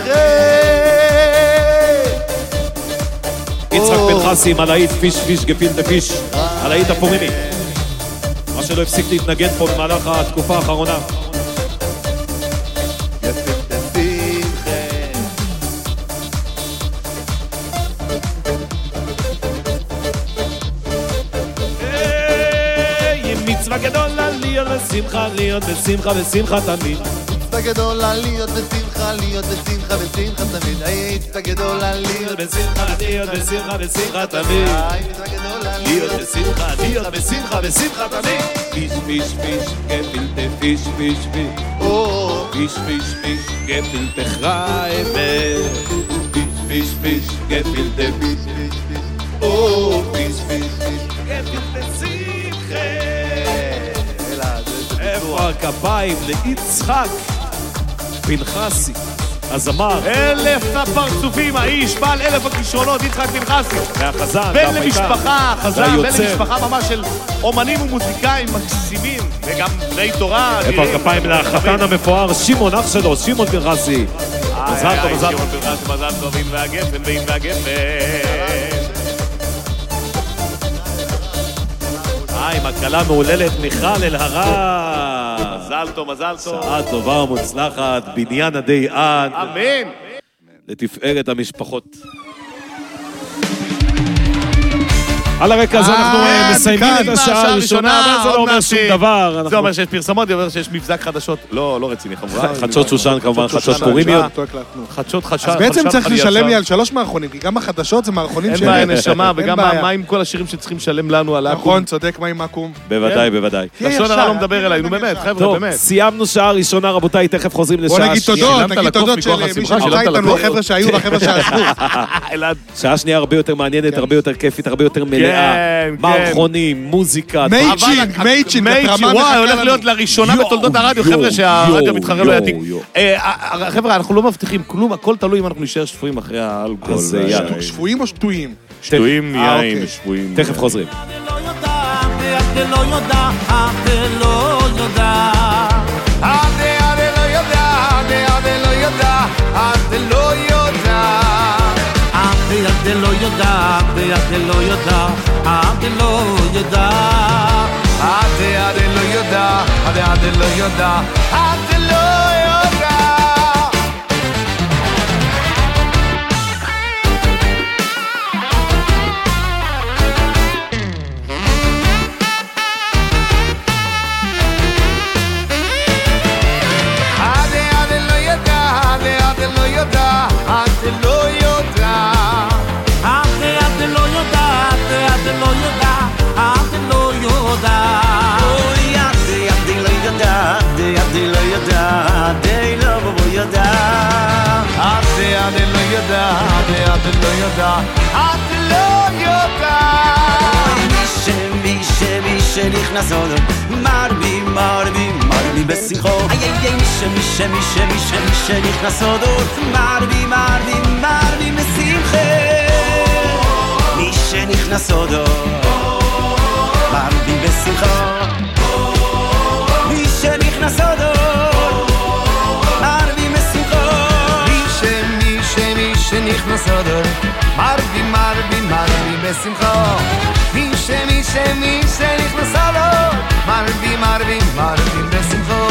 יצחק פנחסי עם הלהיט פיש פיש גפילטה פיש, הלהיט הפורימי, מה שלא הפסיק להתנגד פה במהלך התקופה האחרונה. מצווה גדולה להיות בשמחה, להיות בשמחה, בשמחה תמיד. מצווה גדולה להיות בשמחה, להיות בשמחה, בשמחה תמיד. מצווה גדולה להיות בשמחה, להיות בשמחה, בשמחה תמיד. להיות בשמחה, להיות בשמחה, בשמחה תמיד. פיש פיש פיש גפילטה פיש פיש פיש. או פיש פיש פיש גפילטה חיימה. פיש פיש פיש גפילטה פיש פיש פיש. או פיש פיש פיש גפילטה שמחה. איפה הכפיים ליצחק פנחסי, הזמר. אלף הפרצופים, האיש, בעל אלף הכישרונות, יצחק פנחסי. והחזן, בן למשפחה, חזן, בן למשפחה ממש של אומנים ומוזיקאים מקסימים, וגם בני תורה. איפה הכפיים לחתן המפואר, שמעון אח שלו, שמעון פנחסי. מזל טוב, מזל טוב. מזל טוב, אין והגפן, ואין והגפן. היי, מקלה מעוללת מיכל אלהרר. מזל טוב, מזל טוב. שעה טובה ומוצלחת, בניין עדי עד. אמן. לתפארת המשפחות. על הרקע הזה אנחנו מסיימים את השעה הראשונה, אבל זה לא אומר שום דבר. זה אומר שיש פרסמות, זה אומר שיש מבזק חדשות. לא, לא רציני, חמורה. חדשות שושן, כמובן, חדשות פורימיות. חדשות חדשות. אז בעצם צריך לשלם לי על שלוש מערכונים, כי גם החדשות זה מערכונים ש... אין בעיה נשמה, וגם מה עם כל השירים שצריכים לשלם לנו על העקום. נכון, צודק, מה עם העקום? בוודאי, בוודאי. לשון הרע לא מדבר אליי, נו באמת, חבר'ה, באמת. סיימנו שעה ראשונה, רבותיי, תכף חוזרים לשעה בוא נגיד תודות, נגיד תודות של מי שנמצא איתנו, החבר'ה שהיו והחבר'ה שעזבו. שעה שנייה הרבה יותר מעניינת, הרבה יותר כיפית, הרבה יותר מלאה. מערכונים, מוזיקה. מייצ'ינג, מייצ'ינג, וואי, הולך להיות לראשונה בתולדות הרדיו, חבר'ה שהרדיו מתחרה לא יתיק. חבר'ה, אנחנו לא מבטיחים כלום, הכל תלוי אם אנחנו נשאר שפויים אחרי האלכוהול. שפויים או שטויים? שטויים, יין, שפויים. תכף חוזרים. אַ לא יודע, אַ לא יודע, אַ לא יודע, אַ לא יודע, אַ לא יודע, אַ לא יודע. שנכנס עוד מרבי, מרבי, מרבי בשמחו איי איי מי שמי שמי שמי שמי שנכנס עוד מרבי, מרבי, מרבי בשמחו מי שנכנס עוד מרבי בשמחו מי שנכנס עוד מרבי בשמחו מי שמי שמי שנכנס עוד מרבי, מרבי, מרבי בשמחו מי שמי שמי שנכנס עלו מרבי, מרבי, מרבי בשמחו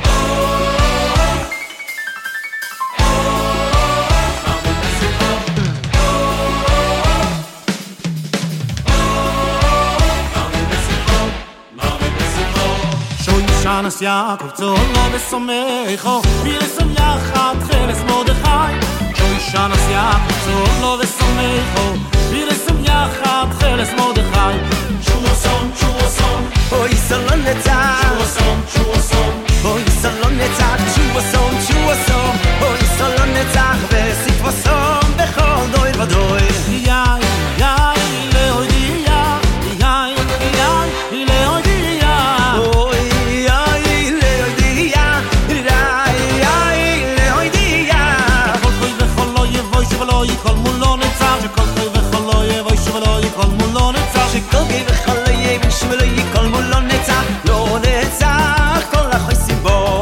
שוי שנס יעקב צולו וסומכו וירסום יחד חלס מרדכי שוי שנס יעקב צולו וסומכו וירסום יחד חלס מרדכי שו סום שו סום אוי סלון נצח שו סום שו סום אוי סלון נצח שו סום שו סום אוי סלון נצח וסיפו סום בכל דוי ודוי יאי יאי לאודי יאי יאי יאי לאודי יאי אוי יאי לאודי יאי יאי לאודי יאי כל חוי וכל לא יבוי שבלו יכל מולו נצח שכל חוי וכל לא יבוי שבלו יכל מולו נצח שכל חוי וכל לא יבוי שבלו יכל מולו נצח לא נצח כל החוי סיבו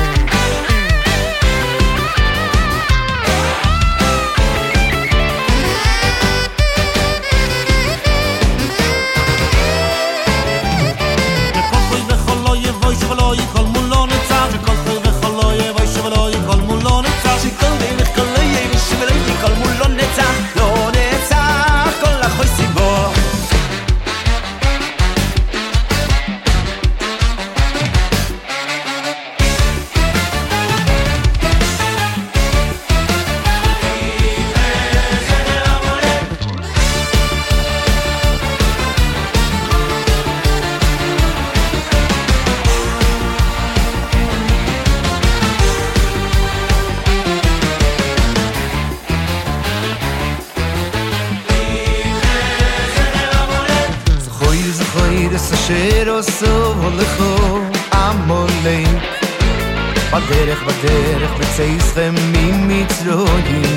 בדרך בדרך בצייסכם ממצרויים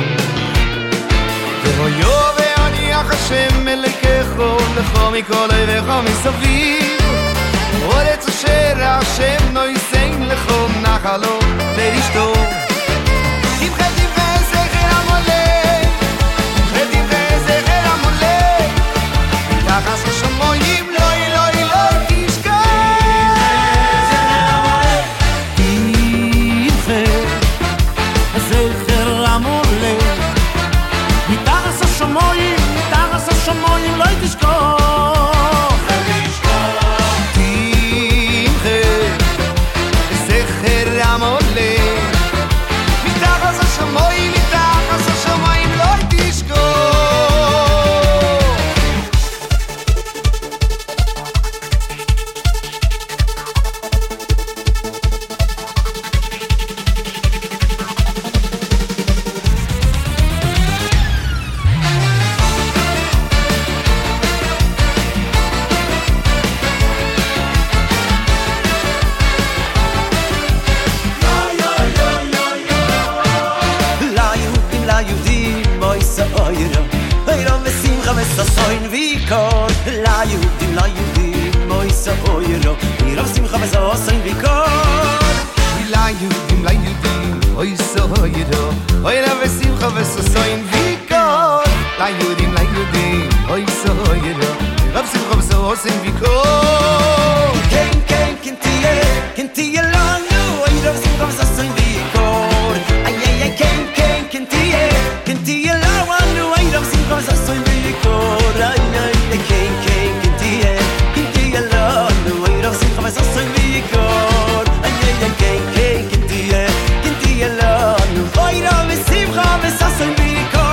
והויו ואניח השם אליקךו לכו מכל אביך מסביב אורץ אשר השם נויסן לכו נחלו לאשתו כי ירו ירו שמחה וזוסן ביקור ליהודים ליהודים אוי סוירו אוי לה ושמחה וסוסן ביקור ליהודים ליהודים אוי סוירו רב שמחה וסוסן ביקור כן כן כן תהיה כן תהיה לנו אוי רב שמחה וסוסן ביקור איי איי איי כן כן כן תהיה כן תהיה לנו אוי רב שמחה וסוסן ביקור איי איי איי כן כן כן תהיה כן תהיה לנו אוי רב שמחה וסוסן ביקור איי איי איי כן כן כן תהיה כן תהיה לנו אוי רב שמחה וסוסן ביקור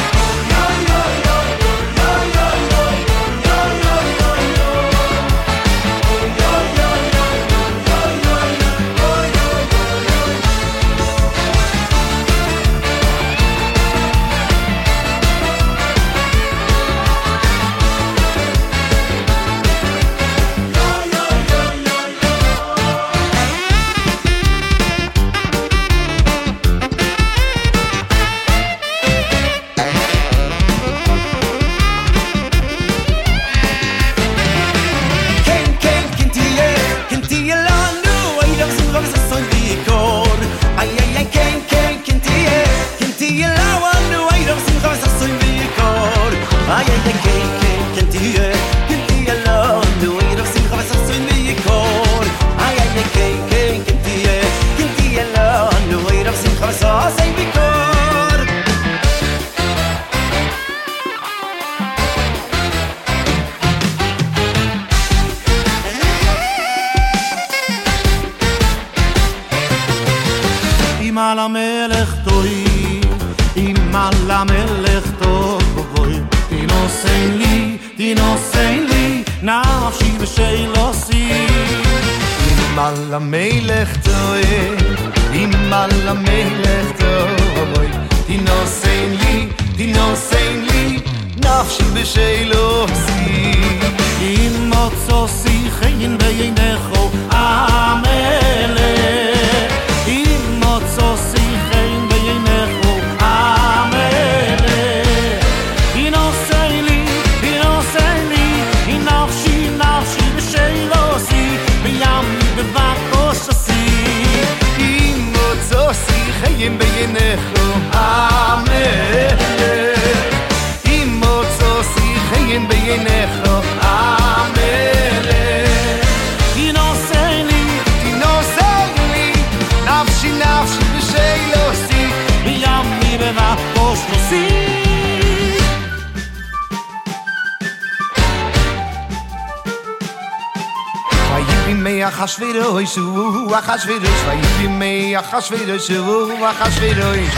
Achashverosh, vayimei Achashverosh, Achashverosh.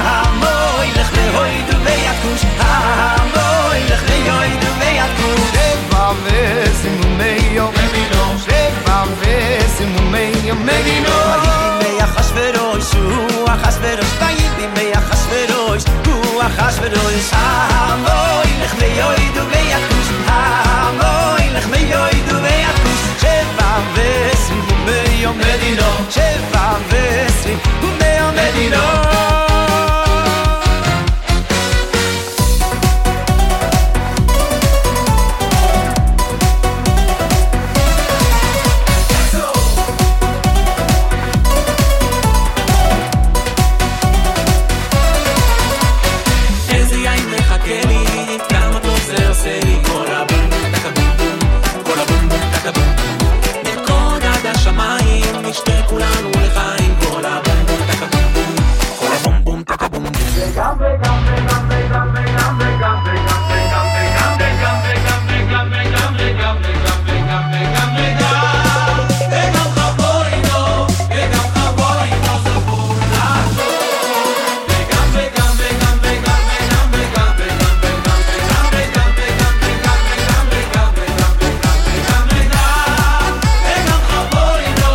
Hamoy lech lehoidu veyatkush, Hamoy lech lehoidu veyatkush. Sheva vesimu meyo medino, Sheva vesimu meyo medino. Vayimei Achashverosh, Achashverosh, vayimei Achashverosh, Achashverosh. Hamoy lech lehoidu veyatkush, Hamoy lech lehoidu veyatkush. Sheva vesimu meyo medino, Sheva vesimu meyo medino. כולנו לחיים כל הבום בום טקה בום בום כל הבום בום טקה בום בום וגם וגם וגם וגם וגם וגם וגם וגם וגם וגם וגם וגם וגם וגם וגם וגם וגם וגם חבורינו וגם חבורינו זכור לעשות וגם וגם וגם וגם וגם וגם וגם וגם וגם וגם וגם וגם וגם וגם וגם וגם וגם חבורינו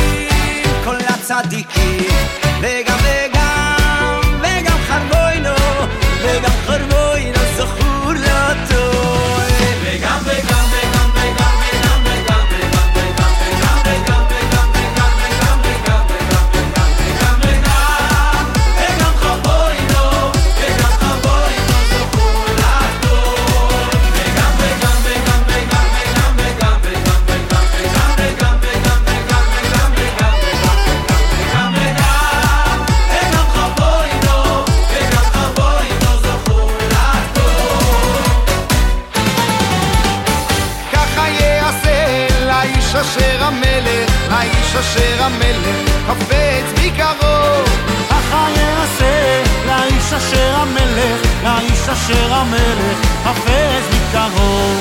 צדיקים וגם וגם וגם חרבוינו לאיש אשר המלך, לאיש אשר המלך חפץ ביקרו. ככה יעשה לאיש אשר המלך, לאיש אשר המלך חפץ ביקרו.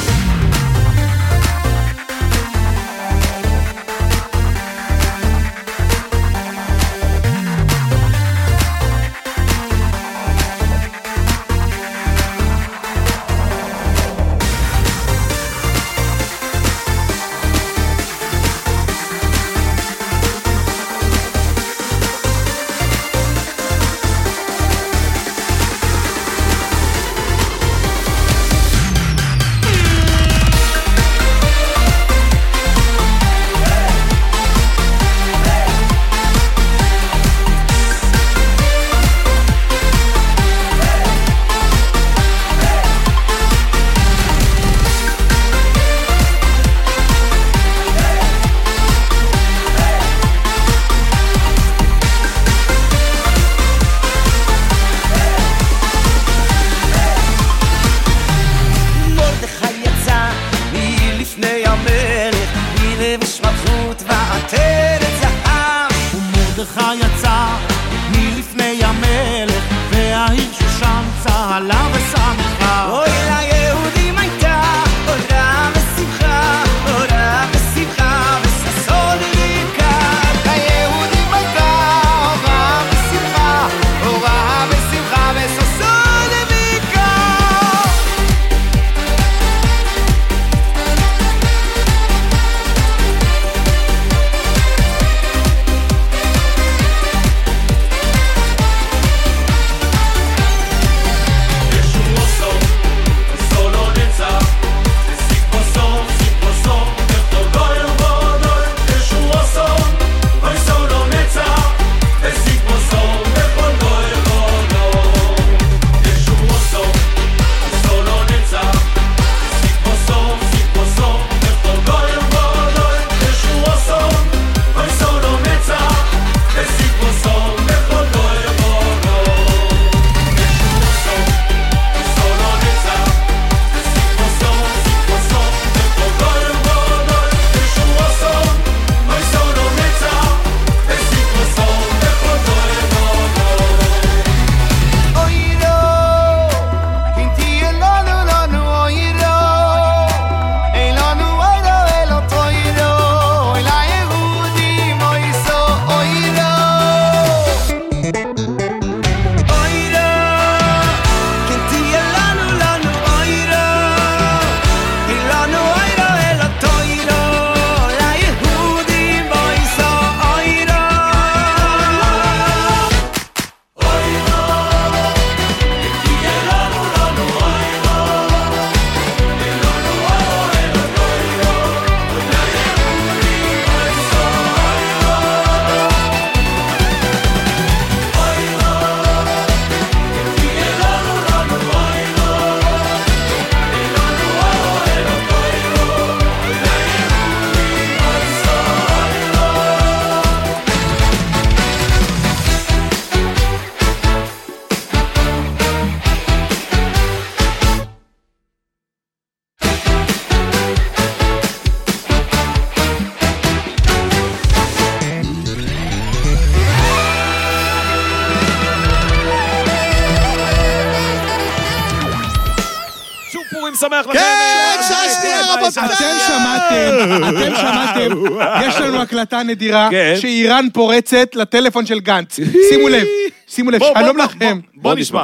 שמח לכם. כן, ששנייה רבותיי. אתם שמעתם, אתם שמעתם, יש לנו הקלטה נדירה, שאיראן פורצת לטלפון של גנץ. שימו לב, שימו לב, שלום לכם. בוא נשמע.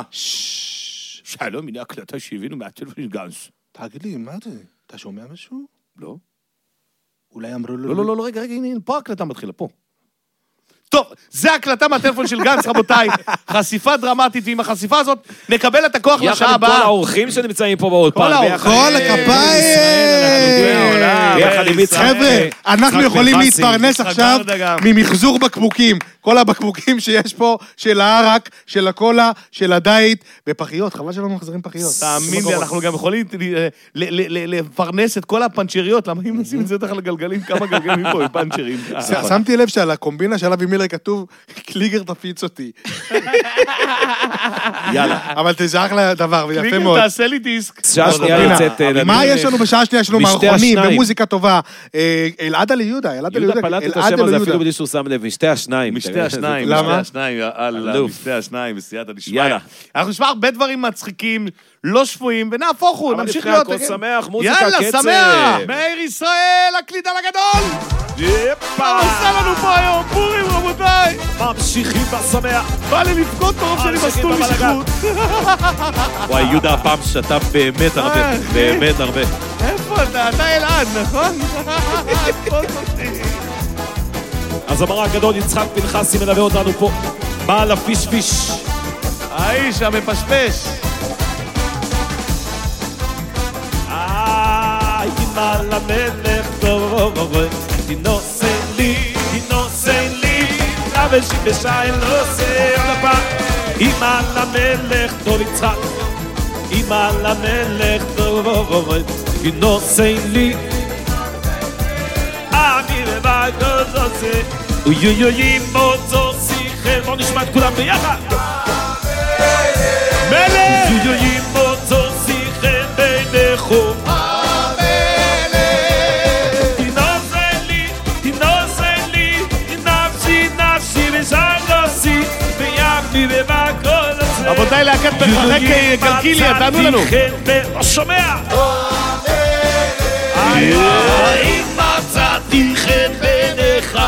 שלום, הנה הקלטה שהבינו מהטלפון של גנץ. תגיד לי, מה זה? אתה שומע משהו? לא. אולי אמרו לו... לא, לא, לא, רגע, רגע, הנה, פה הקלטה מתחילה, פה. טוב, זה הקלטה מהטלפון של גנץ, רבותיי. חשיפה דרמטית, ועם החשיפה הזאת נקבל את הכוח לשעה הבאה. יחד עם כל האורחים שנמצאים פה באולפן. כל האורחים. כל הכפיים. יחד עם יצחק. חבר'ה, אנחנו יכולים להתפרנס עכשיו ממחזור בקבוקים. כל הבקבוקים שיש פה, של הערק, של הקולה, של הדייט, בפחיות. חבל שלא מחזרים פחיות. תאמין לי, אנחנו גם יכולים לפרנס את כל הפנצ'ריות. למה אם נשים את זה תחת לגלגלים, כמה גלגלים פה עם פנצ'רים? שמתי לב שעל הקומבינה שעליו עם מילר כתוב, קליגר תפיץ אותי. יאללה. אבל זה אחלה דבר, ויפה מאוד. קליגר, תעשה לי דיסק. שעה שנייה יוצאת... מה יש לנו בשעה שנייה? יש לנו מערכונים ומוזיקה טובה. אלעד אלי יהודה, אלעד אלי יהודה. יהודה פלט את השם הזה אפילו בלי שהוא שם לב, משתי השניים. משתי השניים. למה? משתי השניים, יאללה, משתי השניים, בסייעתא דשמיא. אנחנו נשמע הרבה דברים מצחיקים, לא שפויים, ונהפוך הוא, נמשיך להיות... הכל שמח, מוזיקה, קצב. יאללה, שמח! מאיר ישראל, הקלידן הגדול! יפה! מה עושה לנו פה היום? פורים, רבותיי! ממשיכים בשמח. בא לי לבכות מרוב שאני מסלול משכות. וואי, יהודה הפעם שתה באמת הרבה, באמת הרבה. איפה אתה? אתה אלעד, נכון? הזמר הגדול יצחק פנחסי מלווה אותנו פה. בעל הפיש-פיש. האיש המפשפש. אימא למלך טוב, תינוסן לי, תינוסן לי, נבשים בשעין לא עושה עוד הפעם. אימא למלך טוב יצחק, אימא למלך טוב, תינוסן לי, אני לבד עוד עושה, אוי אוי אוי מוצא שיחר, בואו נשמע את כולם ביחד. מלך! אוי אוי אוי מוצא שיחר ביניכם. רבותיי, להקת בחרק גלגיליה, תענו לנו. לא שומע. אם מצאתי חן בעיניך,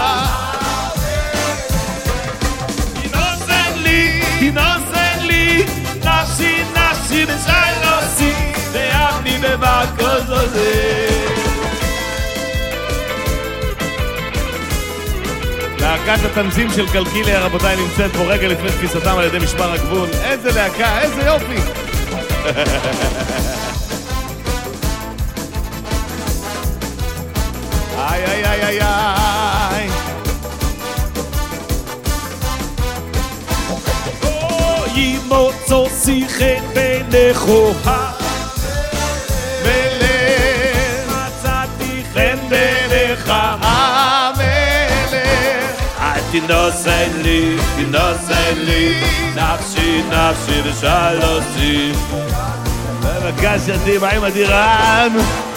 תינוסן לי, תינוסן לי, נפשי נפשי בשלוסי, ואהבתי במקום הזה. להקת התנזים של קלקיליה, רבותיי, נמצאת פה רגע לפני תפיסתם על ידי משמר הגבול. איזה להקה, איזה יופי! איי, איי, איי, איי, איי. אוי מוצא שיחן ביניכו מלך, מצאתי חן בעיניך תינוסן לי, תינוסן לי, נפשי, נפשי ושלוסי. בבקשתי, מה עם הדירן?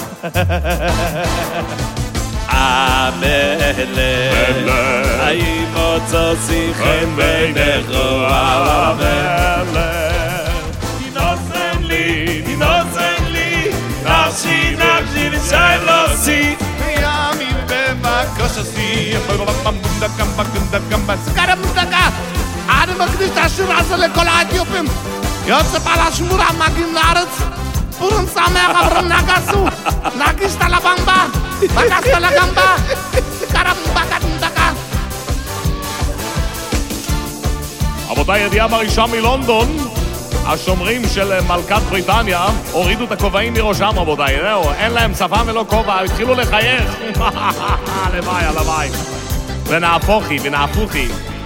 המלך, האם מוצא שיחן ביניכו, המלך. תינוסן לי, תינוסן לי, נפשי, נפשי ושלוסי. ויאמין בבקשתי, בבקשתי, סקרם דקה, אני מקדיש את השיר הזה לכל האתיופים. יוצא על השמורה, מגיעים לארץ, פורים שמח, עברו נגסו, נגישת לבמבה, נגשת לגמבה, סקרם דקה. רבותיי, ידיעה מרעישה מלונדון, השומרים של מלכת בריטניה הורידו את הכובעים מראשם, רבותיי, זהו, אין להם שפם ולא כובע, התחילו לחייך. הלוואי, הלוואי. ונהפוכי, ונהפוכי.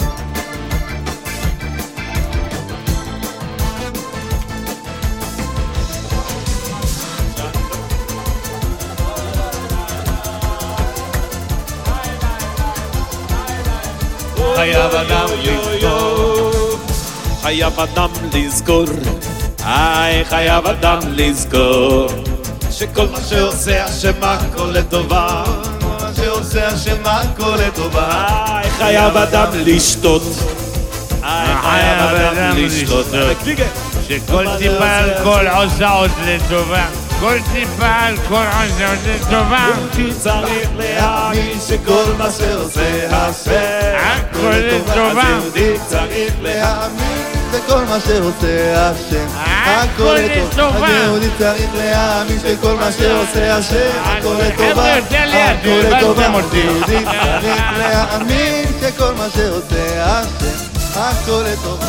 חייב אדם לזכור, חייב אדם לזכור, איי, חייב אדם לזכור, שכל מה שעושה השם הכל לטובה, מה שעושה השם הכל לטובה. איי, חייב אדם לשתות, איי, חייב אדם לשתות, שכל טיפה אלכוהול עושה עוד לטובה, כל טיפה אלכוהול עושה עוד לטובה. כי צריך להאמין שכל מה שעושה השם הכל לטובה. אז יהודי צריך להאמין וכל מה שעושה השם הכל לטובה. היהודי צריך להאמין שכל מה שעושה השם הכל לטובה. הכל לטובה. היהודי צריך להאמין שכל מה שעושה השם הכל לטובה.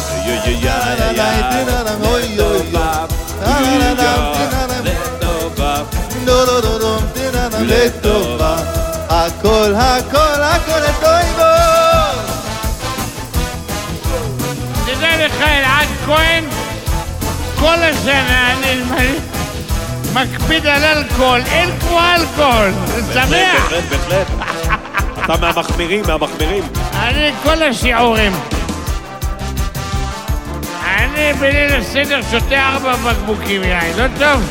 אוי אוי לטובה. הכל הכל הכל לטובה. תדע לך אלעד כהן, כל השנה אני מקפיד על אלכוהול, אין כמו אלכוהול, זה שמח. בהחלט, בהחלט. אתה מהמחמירים, מהמחמירים. אני כל השיעורים. אני בליל הסדר שותה ארבע בקבוקים יין, לא טוב?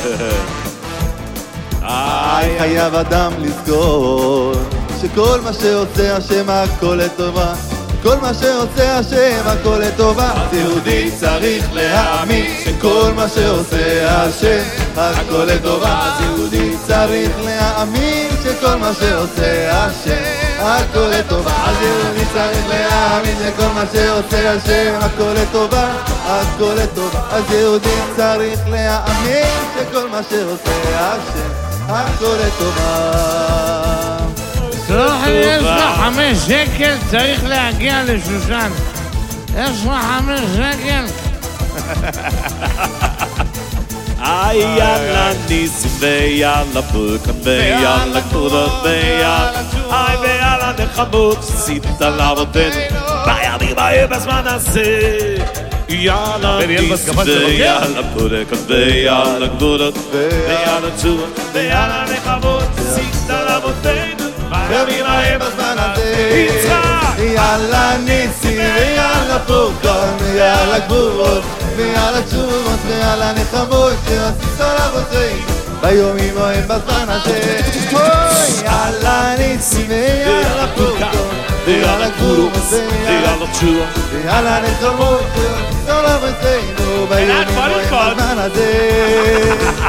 איי, חייב אדם לזכור שכל מה שעושה השם הכל לטובה, כל מה שעושה השם הכל לטובה. יהודי צריך להאמין שכל מה שעושה השם הכל לטובה. יהודי צריך להאמין שכל מה שעושה השם הכל לטובה. אז יהודי צריך להאמין שכל מה שעושה השם הכל לטובה, הכל לטובה. אז יהודי צריך להאמין שכל מה שעושה השם הכל לטובה. סלח לי, יש לך חמש שקל, צריך להגיע לשושן. יש לך חמש שקל? איי יאללה ניסים ויאללה פורקן ויאללה גבולות ויאללה איי ויאללה נחמות שעשית לאבותינו בימים ההם בזמן הזה. יאללה ניסים ויאללה פורקן ויאללה גבולות ויאללה תשובות ויאללה נחמות שעשית לאבותינו בימים ההם בזמן הזה. יצחק! יאללה ניסים ויאללה פורקן ויאללה גבולות ויאללה תשובות ויאללה נחמות שעשית לאבותינו בימים ההם בזמן הזה. יאללה ניסים ויאללה פורקן ויאללה גבולות ויאללה תשובות ויאללה נחמות שעשית לאבותינו בימים ההם בזמן הזה.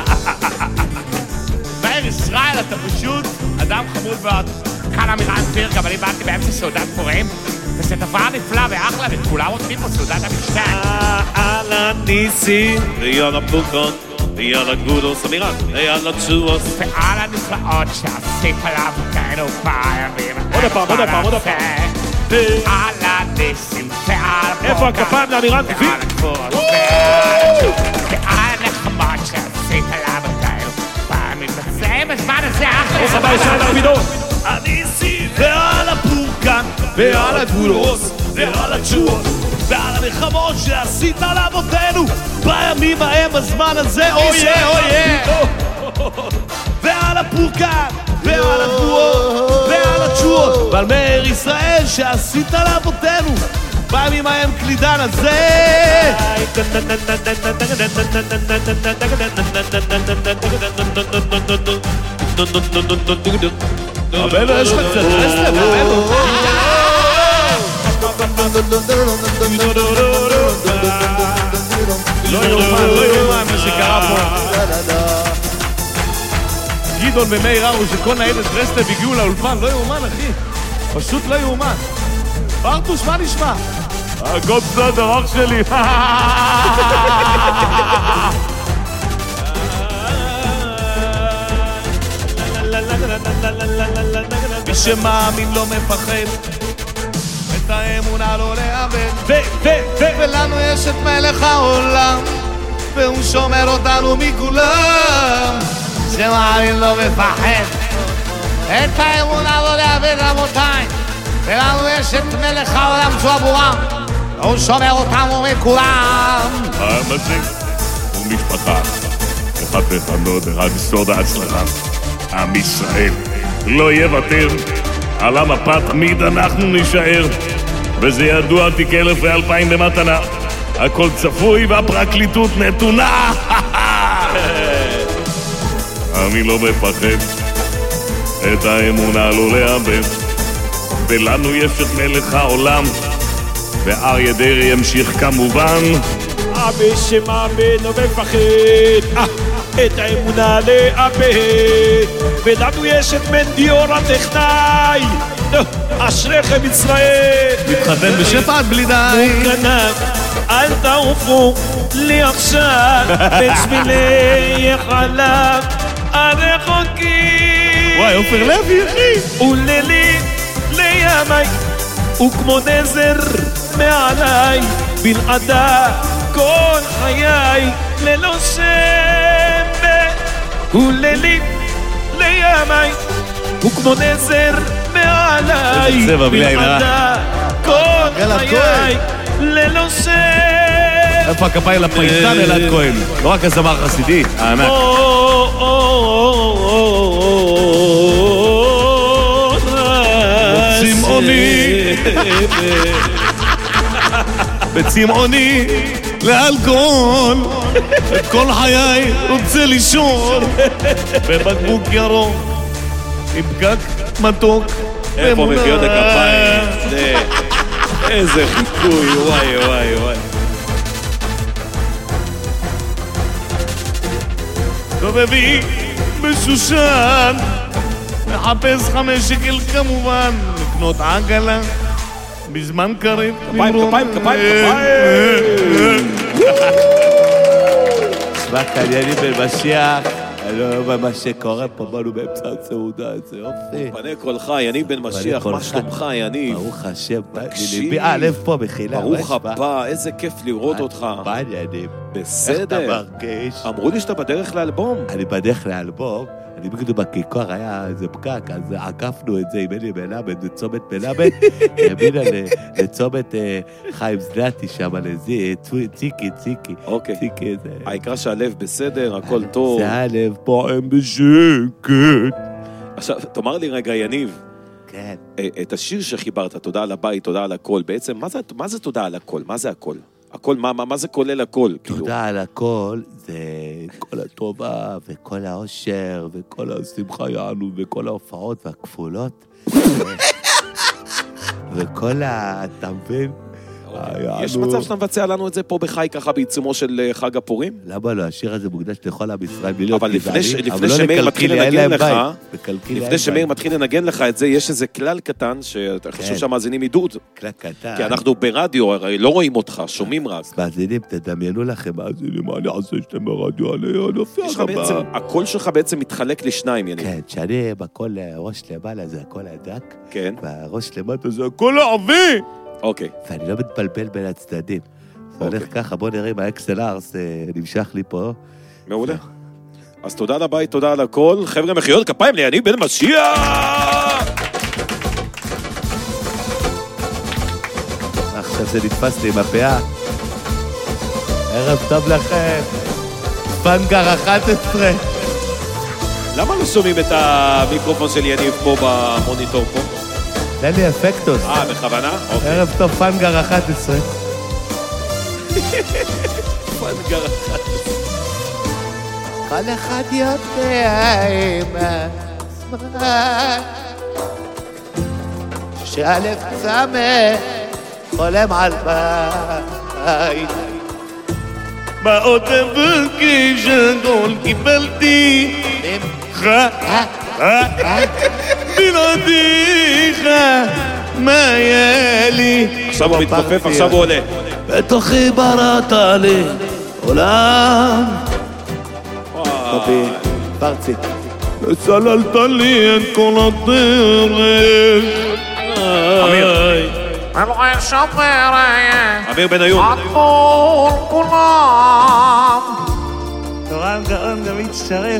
מאיר ישראל, אתה פשוט אדם חמוד מאוד. כאן אמירן פיר, גם אני באתי באמצע סעודת פורים, וזה דבר נפלא ואחלה, וכולם עושים פה סעודת המשתן. יאללה ניסים ויאללה פורקן ויאללה גבולות אמירן ויאללה תשובות ועל הנפלאות שעשית לאבותינו בימים עוד הפעם, עוד הפעם, עוד הפעם. על הניסים ועל איפה הכפיים לאמירן טבעי? ועל הגבולות ועל הנחמות שעשית לאבותינו בימים בזמן הזה אחלה. ברוך הבא ישראל לרבידות. הניסים ועל הפורקן ועל הגבולות ועל התשובות ועל המלחמות שעשית לאבותינו בימים ההם בזמן הזה. אויה אויה ועל הפורקן ועל הגבולות ועל התשובות ועל מאיר ישראל שעשית לאבותינו בימים ההם קלידן הזה. רבנו, יש לך קצת רסלב, רבנו. לא יאומן, לא יאומן מה שקרה פה. גדעון ומאיר ארוש שכל ניידת רסלב הגיעו לאולפן, לא יאומן אחי, פשוט לא יאומן. ברטוש, מה נשמע? הכל בסדר, אח שלי. מי שמאמין לא מפחד, את האמונה לא לאבד. ולנו יש את מלך העולם, והוא שומר אותנו מכולם. שמאמין לא מפחד, את האמונה לא לאבד רבותיי. ולנו יש את מלך העולם שהוא עבורם, והוא שומר אותנו מכולם. המזיק הוא משפחה, אחד וחנות, אחד יסוד ההצלחה. עם ישראל לא יוותר, על המפה תמיד אנחנו נשאר, וזה ידוע תיק אלף ואלפיים במתנה, הכל צפוי והפרקליטות נתונה. אני לא מפחד, את האמונה לא לאבד, ולנו יש את מלך העולם, ואריה דרעי ימשיך כמובן. מי שמאמין לא מפחד, את האמונה לאבד, ולנו יש את מנדיור הטכנאי, אשריכם ישראל. מתחתן בשפע עד בלי די. אל תעופו לי עכשיו בשבילי חלב הרחוקים. וואי, עופר לוי, אחי. וללי לימי וכמו נזר מעליי, בלעדה כל חיי ללא שבת. וללי לימי וכמו נזר מעליי, בלעדה כל חיי ללא שבת. איפה הכפיים לפייסן אלעד כהן? לא רק הזמר חסידי, הענק. צמאוני בצמאוני לאלכוהול, את כל חיי רוצה לישון בבקבוק ירוק עם פקק מתוק. איפה מחיאות הכפיים? איזה חיקוי, וואי וואי וואי. סובבי בשושן, מחפש חמש שקל כמובן, לקנות עגלה בזמן קריב. כפיים, כפיים, כפיים, כפיים. שמע קנייני בן משיח, אני לא יודע מה שקורה פה, באנו באמצע הסעודה, איזה יופי. פנה קולך, יניב בן משיח, מה שלומך, יניב? ברוך השם, ליבי הלב פה מחילה. ברוך הבא, איזה כיף לראות אותך. מה יניב? בסדר. איך אתה מרגיש? אמרו לי שאתה בדרך לאלבום. אני בדרך לאלבום. אני בגדו בכיכר, היה איזה פקק, אז עקפנו את זה עם אלי מלמד, לצומת מלמד, ימינה לצומת חיים זלטי שם, לזה, ציקי, ציקי. אוקיי. ציקי זה... העיקר שהלב בסדר, הכל טוב. זה הלב פועם בשקט. עכשיו, תאמר לי רגע, יניב. כן. את השיר שחיברת, תודה על הבית, תודה על הכל, בעצם, מה זה, מה זה תודה על הכל? מה זה הכל? הכל, מה, מה, מה זה כולל הכל? תודה על הכל, זה כל הטובה, וכל האושר, וכל השמחה יענו, וכל ההופעות והכפולות, וכל התמבין. יש מצב שאתה מבצע לנו את זה פה בחי ככה בעיצומו של חג הפורים? למה לא? השיר הזה מוקדש לכל עם ישראל, אבל לפני שמאיר מתחיל לנגן לך, לפני שמאיר מתחיל לנגן לך את זה, יש איזה כלל קטן, שאתה חושב שהמאזינים ידעו. כלל קטן. כי אנחנו ברדיו, הרי לא רואים אותך, שומעים רק. מאזינים, תדמיינו לכם, מאזינים, מה אני עושה שאתם ברדיו עליהם? יש לך בעצם, הקול שלך בעצם מתחלק לשניים, יניב. כן, שאני בקול ראש למעלה זה הקול הדק, כן. והראש למטה זה הקול הערבי. אוקיי. ואני לא מתבלבל בין הצדדים. זה הולך ככה, בוא נראה אם האקסל ארס נמשך לי פה. מעולה. אז תודה לבית, תודה על הכל. חבר'ה, מחיאות כפיים ליניב בן משיח! עכשיו זה נתפס לי עם הפאה. ערב טוב לכם. פנגר אחת עשרה. למה לא שומעים את המיקרופון של יניב פה במוניטור פה? תן לי אפקטוס. אה, בכוונה? ערב טוב, פנגר אחת עשרה. פנגר אחת עשרה. כל אחד יודע עם הזמן שהלב צמא חולם על בית באות לבקש הכל קיבלתי ממך בלעדיך מה היה לי. עכשיו הוא מתכופף, עכשיו הוא עולה. בתוכי בראת לי עולם קובי, פרצי וסללת לי את כל הדרך. אמיר אלוהי שומר אמיר בניון עבור כולם תורם גאון גם מצטרף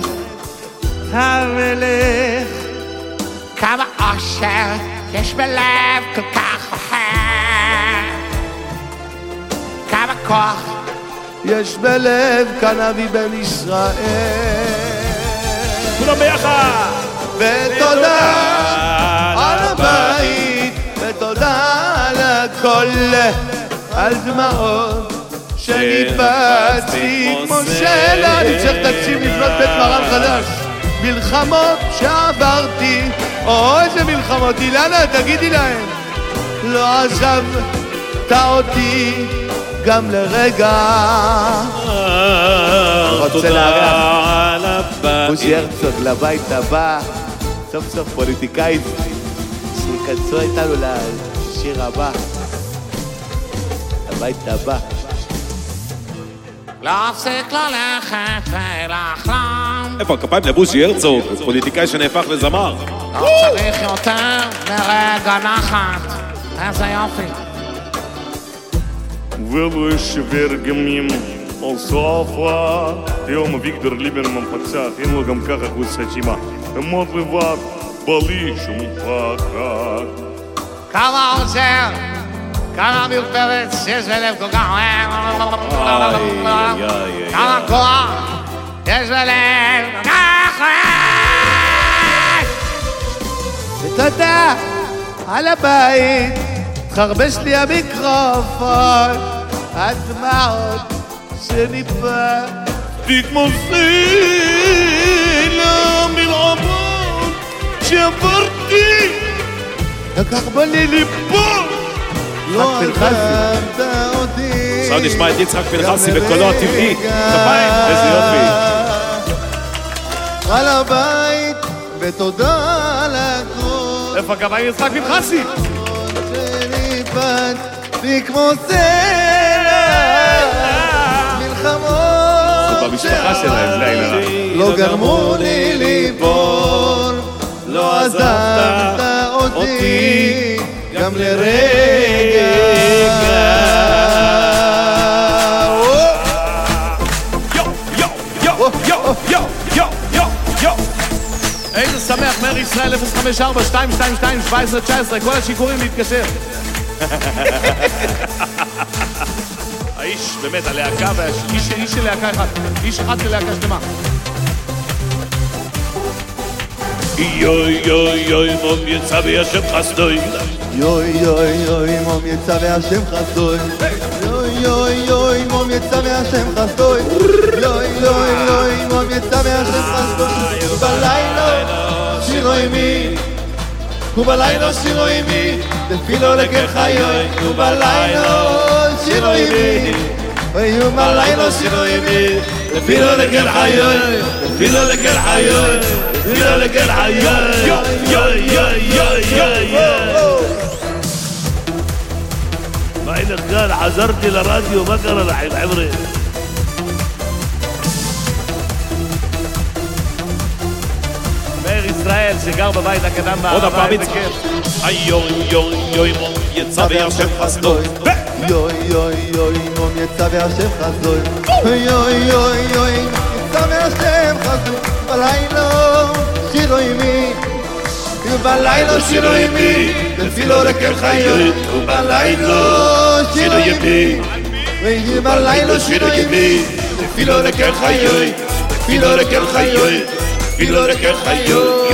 המלך. כמה אושר יש בלב כל כך אחר, כמה כוח יש בלב קנבי בן ישראל. כולם ביחד. ותודה על הבית, ותודה על הכל, על דמעות שניפצתי כמו שאלה. אני צריך תקציב לבנות בית מרן חדש. מלחמות שעברתי, או איזה מלחמות, אילנה, תגידי להם. לא עזבת אותי גם לרגע. רוצה לארח בוז'י הרצוג לבית הבא, סוף סוף פוליטיקאית שיכנסו איתנו לשיר הבא, לבית הבא. להפסיק ללכת ולחלום. איפה הכפיים לבוז'י הרצוג, פוליטיקאי שנהפך לזמר. לא צריך יותר לרגע נחת, איזה יופי. ולש ורגמים על סופה היום אביגדור ליברמן פצח, אין לו גם ככה חוץ חשימה ומות לבד בלי שום פחד. כמה עוזר, כמה אמיר פרץ, יש בלב כל כך כמה כוח, יש בלב כל כך ותודה על הבית, מתחרבש לי המיקרופון, הדמעות שניפה, בי כמו סלע מלעמות שעברתי, לקח בלי ליפול, לא עזבת אותי. עכשיו נשמע את יצחק פנחסי בקולו הטבעי. כפיים, איזה יופי. על הבית ותודה על הכל. איפה הכבאים יצחק פנחסי? שניפת בי כמו סלע מלחמות זה במשפחה שלהם, זה העניין. לא גרמו לי ליפול, לא עזבת אותי גם לרגע. איזה שמח, מאיר ישראל אפס חמש ארבע שתיים שתיים שתיים שבע עשרה תשע עשרה, כל השיקורים להתקשר. האיש, באמת, הלהקה, איש של להקה אחד, איש אחד של להקה שלמה. יוי יוי יוי מום יצא וישם חסדוי, יוי יוי יוי מום יצא והשם חסדוי, יוי יוי יוי מום יצא והשם חסדוי, יוי יוי יוי מום יצא והשם חסדוי. בלילה שירו עימי, ובלילה שירו עימי, תפילו לקל חיוי, ובלילה שירו עימי, ובלילה שירו עימי, תפילו לקל חיוי, תפילו לקל חיוי, תפילו לקל חיוי. יוי יוי יוי יוי יוי. מה הנה כאן, חזרתי לרדיו, מה קרה לכם, חבר'ה? מאיר ישראל שגר בבית הקטן בערבה. עוד הפעם יצחק. יוי יוי יוי מום יצא וישם חסדוי. יוי יוי יוי מום יצא והשם חסדוי, יוי יוי יוי יצא והשם חסדוי. בלילה שירו עימי, ובלילה שירו עימי, תפילו לקל חיוי, ובלילה שירו עימי, ובלילה שירו עימי, תפילו לקל חיוי, תפילו לקל חיוי, תפילו לקל חיוי.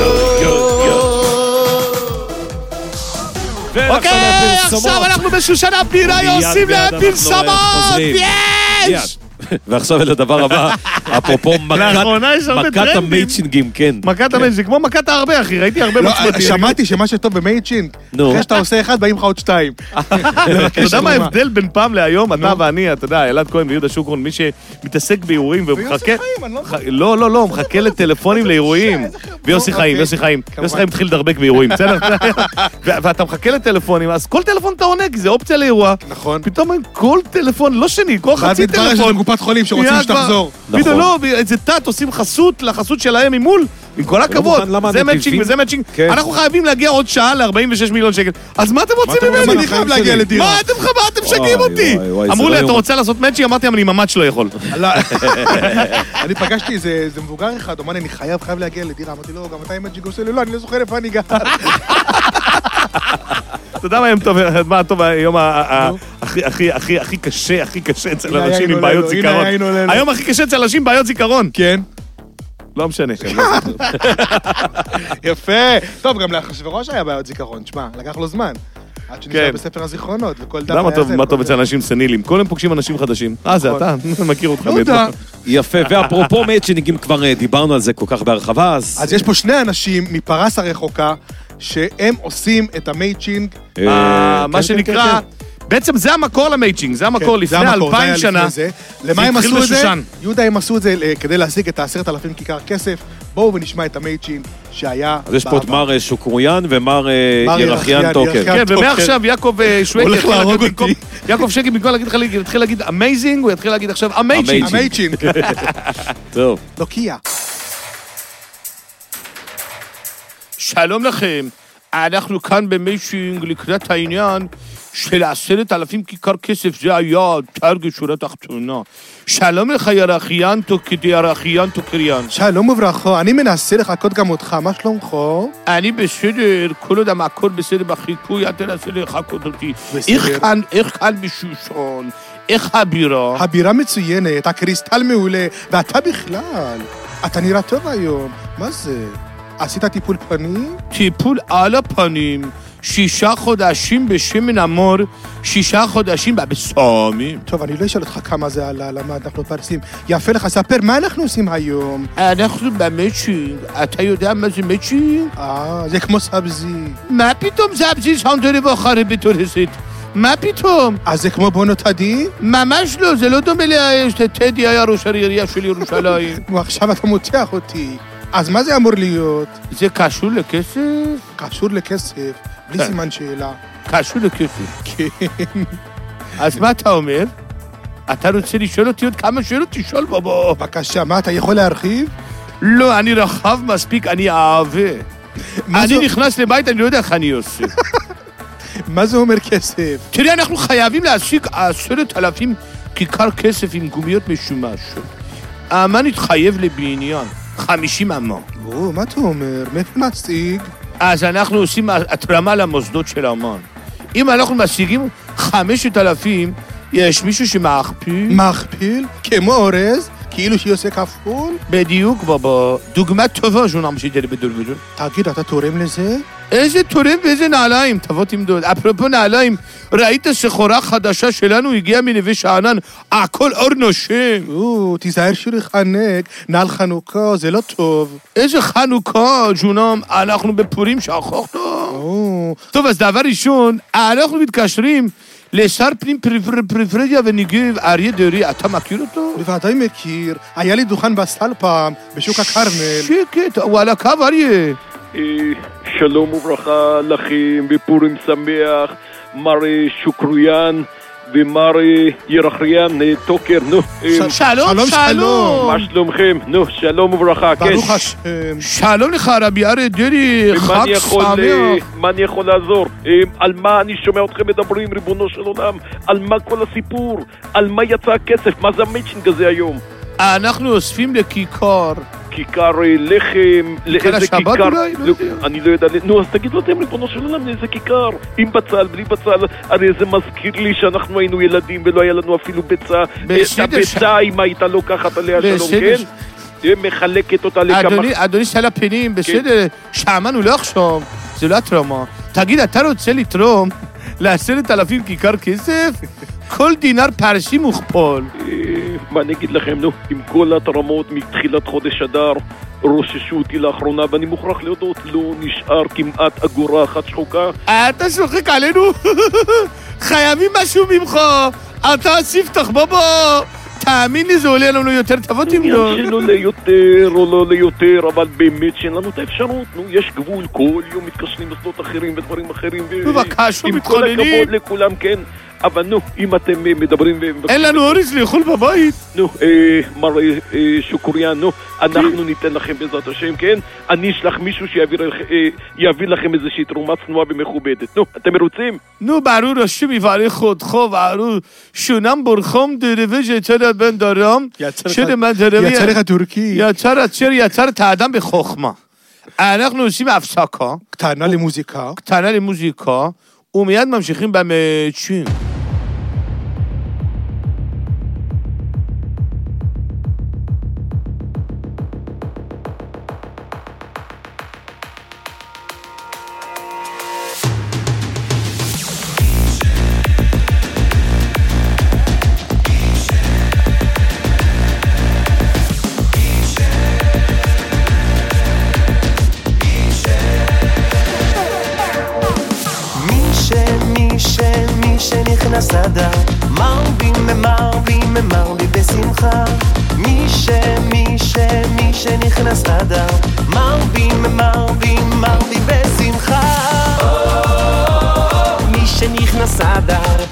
אוקיי, עכשיו אנחנו בשושנה פירה, עושים להם פרסומות, יש! ועכשיו אל הדבר הבא, אפרופו מכת המייצ'ינגים, כן. מכת המייצ'ינג, זה כמו מכת הרבה, אחי, ראיתי הרבה מצמתים. שמעתי שמה שטוב במייצ'ינג, אחרי שאתה עושה אחד, באים לך עוד שתיים. אתה יודע מה ההבדל בין פעם להיום, אתה ואני, אתה יודע, אלעד כהן ויהודה שוקרון, מי שמתעסק באירועים ומחכה... לא, לא, לא, הוא מחכה לטלפונים לאירועים. ויוסי חיים, יוסי חיים. יוסי חיים התחיל לדרבק באירועים, בסדר? ואתה מחכה לטלפונים, אז כל טלפון אתה עונה, כי זה אופציה לאירוע. נכון. פתאום כל טלפון, לא שני, כל חצי טלפון. חולים שרוצים שתחזור. בדיוק לא, איזה תת עושים חסות לחסות שלהם ממול, עם כל הכבוד, זה מאצ'ינג וזה מאצ'ינג, אנחנו חייבים להגיע עוד שעה ל-ארבעים ושש מיליון שקל, אז מה אתם רוצים ממני? אני חייב להגיע לדירה. מה אתם חייב, אתם שגעים אותי? אמרו לי, אתה רוצה לעשות מאצ'ינג? אמרתי, אני ממש לא יכול. אני פגשתי איזה מבוגר אחד, אמר לי, אני חייב, חייב להגיע לדירה, אמרתי לו, גם אתה עם מאצ'ינג עושה לי, לא, אני לא זוכר איפה אני גר. אתה יודע מה היום טוב, מה טוב היום הכי, הכי, הכי, הכי קשה, הכי קשה אצל אנשים עם בעיות זיכרון. היום הכי קשה אצל אנשים עם בעיות זיכרון. כן. לא משנה. יפה. טוב, גם לאחשוורוש היה בעיות זיכרון. תשמע, לקח לו זמן. עד שנשאר בספר הזיכרונות, וכל דבר היה זה. מה טוב אצל אנשים סנילים? כל הם פוגשים אנשים חדשים. אה, זה אתה? מכיר אותך. יפה, ואפרופו מאצ'ינגים, כבר דיברנו על זה כל כך בהרחבה, אז... אז יש פה שני אנשים מפרס הרחוקה, שהם עושים את המייצ'ינג. מה שנקרא, בעצם זה המקור למייצ'ינג, זה המקור לפני אלפיים שנה. למה הם עשו את זה? יהודה, הם עשו את זה כדי להשיג את העשרת אלפים כיכר כסף. בואו ונשמע את המייצ'ינג שהיה... אז יש פה את מר שוקרויאן ומר ירחיאן טוקר. כן, ומעכשיו יעקב שווקי יעקב שקי במקום יתחיל להגיד אמייזינג, הוא יתחיל להגיד עכשיו המייצ'ינג. המייצ'ינג. טוב. לוקיה. שלום לכם, אנחנו כאן במייצ'ינג לקראת העניין של עשרת אלפים כיכר כסף, זה היה תרג שורה תחתונה. שלום לך ירחיין תוקדי ירחיין תוקריין. שלום וברכה, אני מנסה לחכות גם אותך, מה שלומך? אני בסדר, כל עוד המקור בסדר בחיכוי, אתה תנסה לחכות אותי. איך כאן בשושון? איך הבירה? הבירה מצוינת, הקריסטל מעולה, ואתה בכלל, אתה נראה טוב היום, מה זה? עשית טיפול פנים? טיפול על הפנים. שישה חודשים בשמן המור, שישה חודשים בבשמים. טוב, אני לא אשאל אותך כמה זה עלה, למה אנחנו פרסים. יפה לך, ספר, מה אנחנו עושים היום? אנחנו במצ'ינג. אתה יודע מה זה מצ'ינג? אה, זה כמו סבזי. מה פתאום סבזי שונדרי בוחרי בתורסית? מה פתאום? אז זה כמו בונו תדי? ממש לא, זה לא דומה לטדי היה ראש העירייה של ירושלים. ועכשיו אתה מותח אותי. אז מה זה אמור להיות? זה קשור לכסף? קשור לכסף, בלי סימן שאלה. קשור לכסף. כן. אז מה אתה אומר? אתה רוצה לשאול אותי עוד כמה שאלות? תשאול בבוא. בבקשה, מה, אתה יכול להרחיב? לא, אני רחב מספיק, אני אהבה. אני נכנס לבית, אני לא יודע איך אני עושה. מה זה אומר כסף? תראה, אנחנו חייבים להשיג עשרת אלפים כיכר כסף עם גומיות משומש. האמן התחייב לבניין, חמישים אמה. או, מה אתה אומר? מאיפה נשיג? אז אנחנו עושים התרמה למוסדות של האמן. אם אנחנו משיגים חמשת אלפים, יש מישהו שמכפיל. מכפיל? כמו אורז? כאילו שהיא עושה כפול? בדיוק, בבא. דוגמה טובה ז'ונם שידרי בדור בדור. תגיד, אתה תורם לזה? איזה תורם ואיזה נעליים, תבוא תמדוד. אפרופו נעליים, ראית שחורה חדשה שלנו הגיעה מנווה שאנן, הכל אור נושם. או, תיזהר שהוא יחנק, נעל חנוכה, זה לא טוב. איזה חנוכה, ז'ונם, אנחנו בפורים שכחנו. טוב, אז דבר ראשון, אנחנו מתקשרים לשר פנים פריפריה ונגב, אריה דרעי, אתה מכיר אותו? בוודאי מכיר, היה לי דוכן בסל פעם, בשוק הכרמל. שקט, הוא על הקו, אריה. שלום וברכה לכם, ופורים שמח, מר שוקרויאן ומר ירחריאן טוקר, נו. שלום, שלום. מה שלומכם? נו, שלום וברכה, כן. ברוך השם. שלום לך, רבי אריה דרעי, חג שמח. מה אני יכול לעזור? על מה אני שומע אתכם מדברים, ריבונו של עולם? על מה כל הסיפור? על מה יצא הכסף? מה זה המצ'ינג הזה היום? אנחנו אוספים לכיכר. כיכר לחם, לאיזה כיכר, אני לא יודע, נו אז תגידו אתם ריבונו של עולם לאיזה כיכר, עם בצל, בלי בצל, הרי זה מזכיר לי שאנחנו היינו ילדים ולא היה לנו אפילו ביצה, את הביצה אם הייתה לוקחת עליה שלום, כן? מחלקת אותה לכמה... אדוני של הפנים, בסדר, שעמנו לא עכשיו, זה לא התרמה, תגיד אתה רוצה לתרום לעשרת אלפים כיכר כסף? כל דינר פרשי מוכפל. מה אני אגיד לכם, נו, עם כל התרמות מתחילת חודש אדר, רוששו אותי לאחרונה, ואני מוכרח להודות, לא נשאר כמעט אגורה אחת שחוקה. אתה שוחק עלינו? חייבים משהו ממך. אתה ספתח, בבא. תאמין לי, זה עולה לנו יותר, תבוא תמדוד. שלא ליותר או לא ליותר, אבל באמת שאין לנו את האפשרות. נו, יש גבול, כל יום מתקשרים בסדות אחרים ודברים אחרים. בבקשה, עם כל הכבוד לכולם, כן. אבל נו, אם אתם מדברים... אין לנו אורז לאכול בבית. נו, מר שוקוריאן, נו, אנחנו ניתן לכם בעזרת השם, כן? אני אשלח מישהו שיביא לכם איזושהי תרומה צנועה ומכובדת. נו, אתם מרוצים? נו, ברור, השם יברך אותך, ברור. שונם בורחום דרווה שיצר בן דרם. יצר לך טורקי. יצר אצ'ר, יצר את האדם בחוכמה. אנחנו עושים הפסקה. קטנה למוזיקה. קטנה למוזיקה. ומיד ממשיכים במצ'ינג. נסדה מרבים מרבים מרבים בשמחה מי ש מי ש מי שנכנס אדר מרבים מרבים מרבים בשמחה מי שנכנס אדר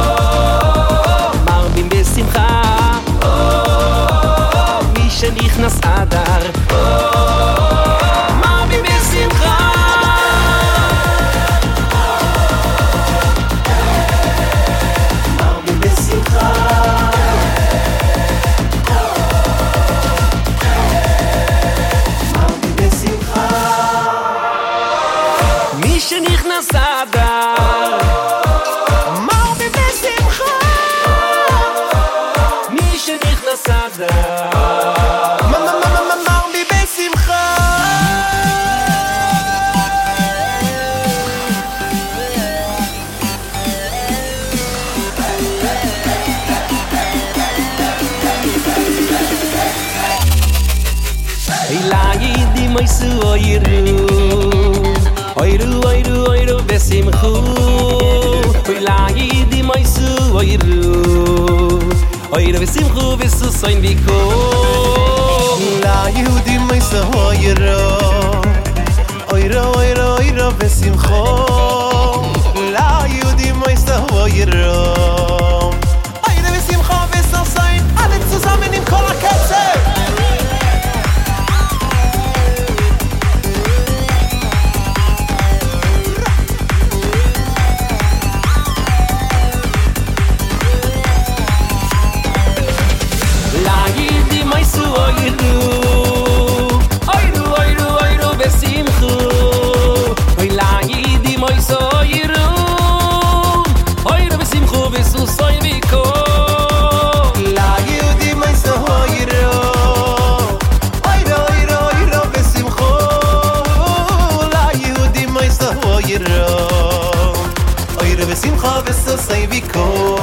מרבים בשמחה מי שנכנס אדר מרבים בשמחה שנכנס אדר מרבי בשמחה מי שנכנס אדר מרבי בשמחה oiru oiru oiru oiru besimchu oy la yidi moisu oiru oiru besimchu besu soin biko la yidi moisu oiru oiru oiru oiru besimchu la yidi moisu oiru oiru besimchu besu soin alle zusammen in kol haketze oiru oiru oiru oiru besimchu oy la yidi moiso oiru oiru besimchu besu soy biko la yidi moiso oiru oiru oiru oiru besimchu la yidi moiso oiru oiru besimchu besu soy biko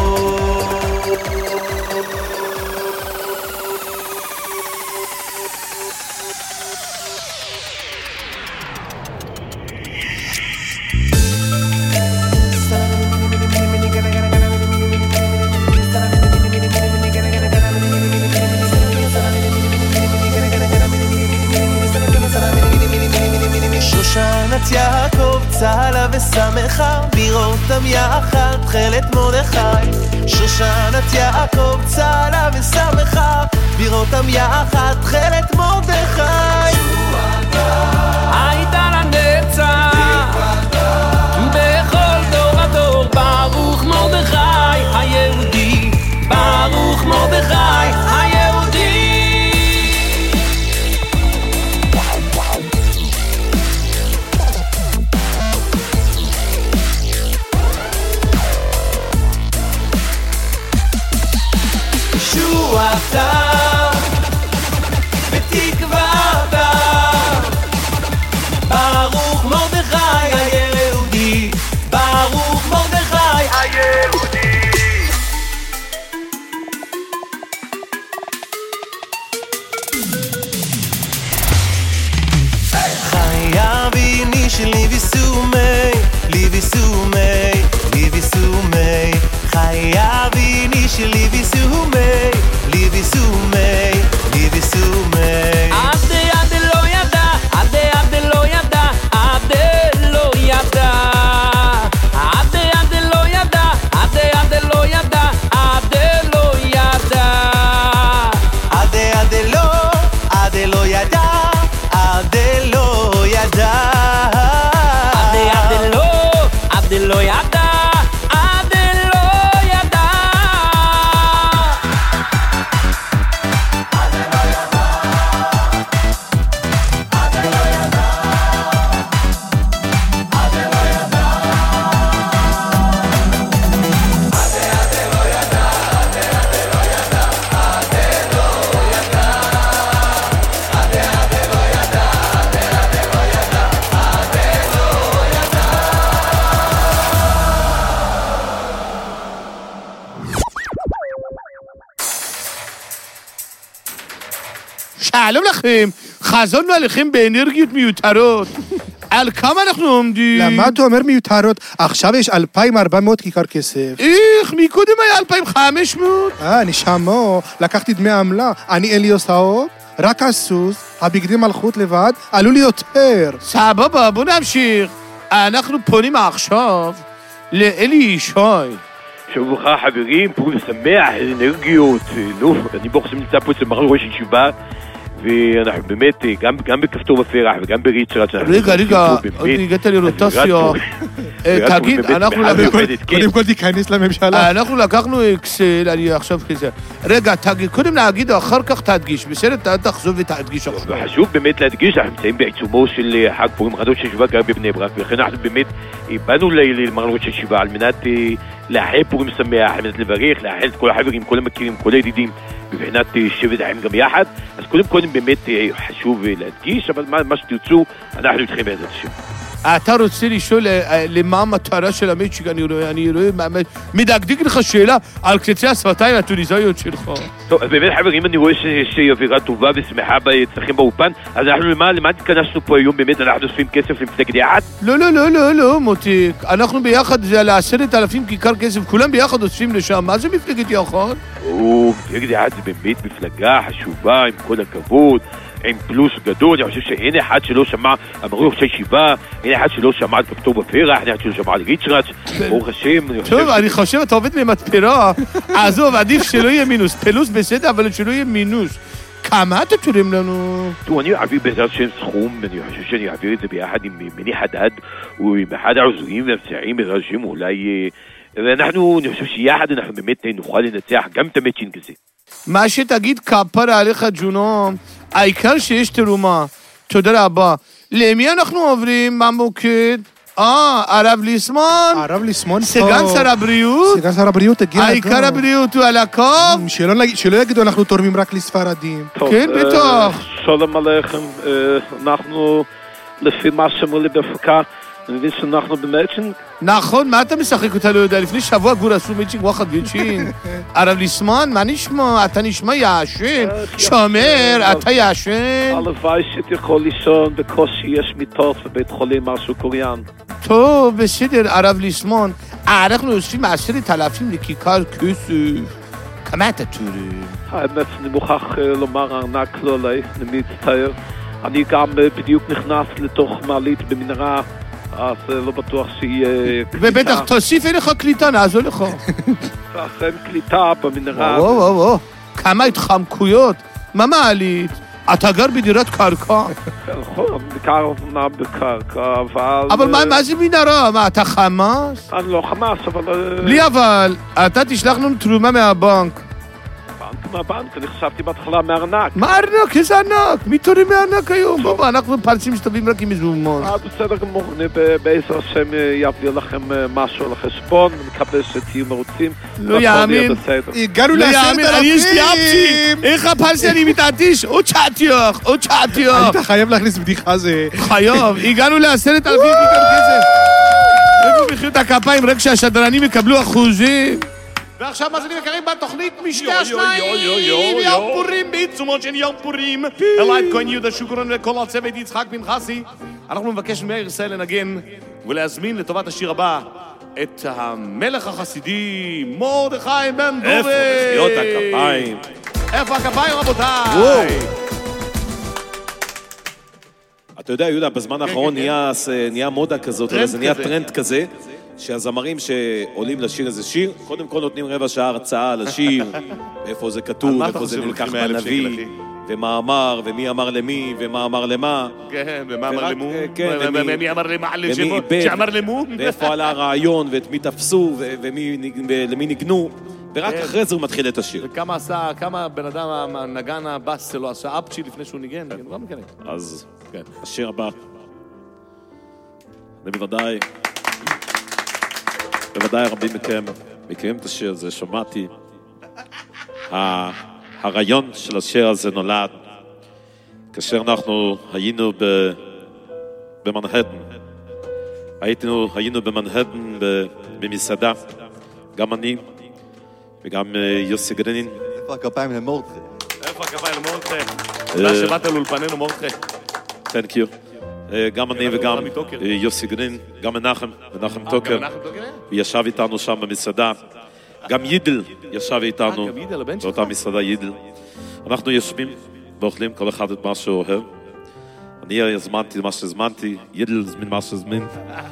שושנת יעקב צהלה ושמחה בירותם יחד תכלת מרדכי שושנת יעקב צהלה ושמחה בירותם יחד תכלת מרדכי הייתה לנצח בכל דור ודור ברוך מרדכי היהודי ברוך מרדכי היהודי שועתה ותקוותה ברוך מרדכי היהודי ברוך מרדכי היהודי חייביני שלי ויסומי לי ויסומי לי ויסומי חייביני שלי ויסומי לי ויסומי לי ויסומי עדה עדה לא ידע עדה עדה לא ידע עדה לא ידע עדה עדה לא ידע עדה עדה לא ידע עדה לא ידע עדה עדה לא עדה לא ידע עדה לא ידע עדה עדה לא עדה לא ידע שלום לכם, חזון מהלכים באנרגיות מיותרות. על כמה אנחנו עומדים? למה אתה אומר מיותרות? עכשיו יש אלפיים וארבע מאות כיכר כסף. איך, מקודם היה אלפיים וחמש מאות? אה, נשמו, לקחתי דמי עמלה. אני אין לי הוצאות, רק הסוס, הבגדי מלכות לבד, עלו לי יותר. סבבה, בוא נמשיך. אנחנו פונים עכשיו לאלי ישי. שלום וברכה חברים, פורים שמח, אנרגיות. נו, אני ברוך השם נמצא פה אצל מרן ראש הישיבה. ואנחנו באמת, גם, גם בכפתור בפרח וגם בריצ'רד רגע, רגע, עוד הגעת לרוטציה. תגיד, אנחנו קודם כל תיכנס לממשלה. אנחנו לקחנו אקסל, אני עכשיו כזה. רגע, תגיד, קודם להגיד, אחר כך תדגיש. בסדר, תחזוב ותדגיש עכשיו. חשוב באמת להדגיש, אנחנו נמצאים בעיצומו של חג פורים ראש הישיבה גם בבני ברק, ולכן אנחנו באמת באנו למרן ראש הישיבה על מנת לאחל פורים שמח, על מנת לברך, לאחל את כל החברים, כל המכירים, כל הידידים, בבחינת שבט החיים גם יחד. אז קודם קודם באמת חשוב להדגיש, אבל מה, מה שתרצו, אנחנו איתכם בעזרת השם. אתה רוצה לשאול למה המטרה של המצ'ינג, אני רואה, מדגדג לך שאלה על קצה השפתיים הטוניסאיות שלך. טוב, אז באמת חברים, אני רואה שיש אווירה טובה ושמחה אצלכם באופן, אז אנחנו למה התכנסנו פה היום? באמת אנחנו אוספים כסף למפלגת יחד? לא, לא, לא, לא, לא, מותיק. אנחנו ביחד, זה על עשרת אלפים כיכר כסף, כולם ביחד אוספים לשם. מה זה מפלגת יחד? או, מפלגת יחד זה באמת מפלגה חשובה, עם כל הכבוד. עם פלוס גדול, אני חושב שאין אחד שלא שמע, אמרו ראש הישיבה, אין אחד שלא שמע על כפתור בפרח, אין אחד שלא שמע על ריצ'רץ', ברוך השם, אני חושב... טוב, אני חושב, אתה עובד ממטפרה, עזוב, עדיף שלא יהיה מינוס, פלוס בסדר, אבל שלא יהיה מינוס. כמה אתה תורם לנו? תראו, אני אעביר בעזרת שם סכום, ואני חושב שאני אעביר את זה ביחד עם מני חדד, ועם אחד העוזרים והפצעים בעזרת שם, אולי... ואנחנו, אני חושב שיחד אנחנו באמת נוכל לנצח גם את המצ'ינג הזה. מה שתגיד כפרה עליך ג'ונו, העיקר שיש תרומה. תודה רבה. למי אנחנו עוברים במוקד? אה, הרב ליסמון. הרב ליסמון פה. סגן שר הבריאות. סגן שר הבריאות הגיע. העיקר הבריאות הוא על הקו. שלא יגידו אנחנו תורמים רק לספרדים. כן, בטח. שלום עליכם, אנחנו לפי מה שאמרו לי בהפקה, אני מבין שאנחנו במצ'ינג. נכון, מה אתה משחק אותה לא יודע? לפני שבוע גור עשו מצ'ינג וואחד ויצ'ינג. הרב ליסמן, מה נשמע? אתה נשמע יעשן. שומר, אתה יעשן. הלוואי שתיכול לישון, בקושי יש מיטות בבית חולים משהו קוריאן. טוב, בסדר, הרב ליסמן. אנחנו עושים עשרת אלפים לכיכר כסף. כמה אתה תורם? האמת, אני מוכרח לומר ארנק לא עליי, אני מצטער. אני גם בדיוק נכנס לתוך מעלית במנהרה, אז לא בטוח שיהיה קליטה. ובטח תוסיף אליך קליטה, נעזור לך. אין קליטה במנהרה. וואו, וואו, וואו. כמה התחמקויות. מה מעלית? אתה גר בדירת קרקע? נכון, בעיקר בקרקע, אבל... אבל מה זה מנהרה? מה, אתה חמאס? אני לא חמאס, אבל... בלי אבל, אתה תשלח לנו תרומה מהבנק. בנק מהבנק, אני חשבתי בהתחלה מארנק. מה ארנק? איזה ענק? מי תורם מארנק היום? בוא, אנחנו פרצים שטובים רק עם מזומון. אה, בסדר גמור, אני בעזר השם יעביר לכם משהו על החשבון, אני מקווה שתהיו מרוצים. לא יאמין. הגענו לעשרת אלפים. יש לי אפצ'י. איך הפלסי אני מתעדיש? עוד שעתיוך, עוד שעתיוך. היית חייב להכניס בדיחה זה. חייב. הגענו לעשרת אלפים כיכר כסף. איפה מחיאו את הכפיים רק שהשדרנים יקבלו אחוזים? ועכשיו מאזינים יקרים בתוכנית משתי השניים, יום פורים בעיצומו של יום פורים, אלייב כהן יהודה שוקרון וכל הצוות יצחק פנחסי. אנחנו מבקש ממאיר ישראל לנגן ולהזמין לטובת השיר הבא את המלך החסידי מרדכי בן דורי. איפה מחיאות הכפיים? איפה הכפיים רבותיי? אתה יודע יהודה, בזמן האחרון נהיה מודה כזאת, זה נהיה טרנד כזה, שהזמרים שעולים לשיר איזה שיר, קודם כל נותנים רבע שעה הרצאה על השיר, איפה זה כתוב, איפה זה נלקח מהנביא, ומה אמר, ומי אמר למי, ומה אמר למה. כן, ומה אמר למו? כן, ומי אמר למה, שאמר למו? ואיפה עלה הרעיון, ואת מי תפסו, ולמי נגנו, ורק אחרי זה הוא מתחיל את השיר. וכמה עשה, כמה בן אדם, הנגן הבאס שלו עשה אפצ'י לפני שהוא ניגן, לא מכנן. אז השיר הבא, אני בוודאי... בוודאי רבים מכם מכירים את השיר הזה, שמעתי. הרעיון של השיר הזה נולד כאשר אנחנו היינו במנהטן. היינו, היינו במנהטן במסעדה, גם אני וגם יוסי גרינין. איפה הכפיים למורדכי? איפה הכפיים למורדכי? תודה שבאת לאולפנינו מורדכי. Thank you. גם אני וגם יוסי גרין, גם מנחם, מנחם טוקר, ישב איתנו שם במסעדה. גם יידל ישב איתנו באותה מסעדה, יידל. אנחנו יושבים ואוכלים כל אחד את מה שהוא אוהב. אני הזמנתי מה שהזמנתי, יידל הזמין מה שהזמין,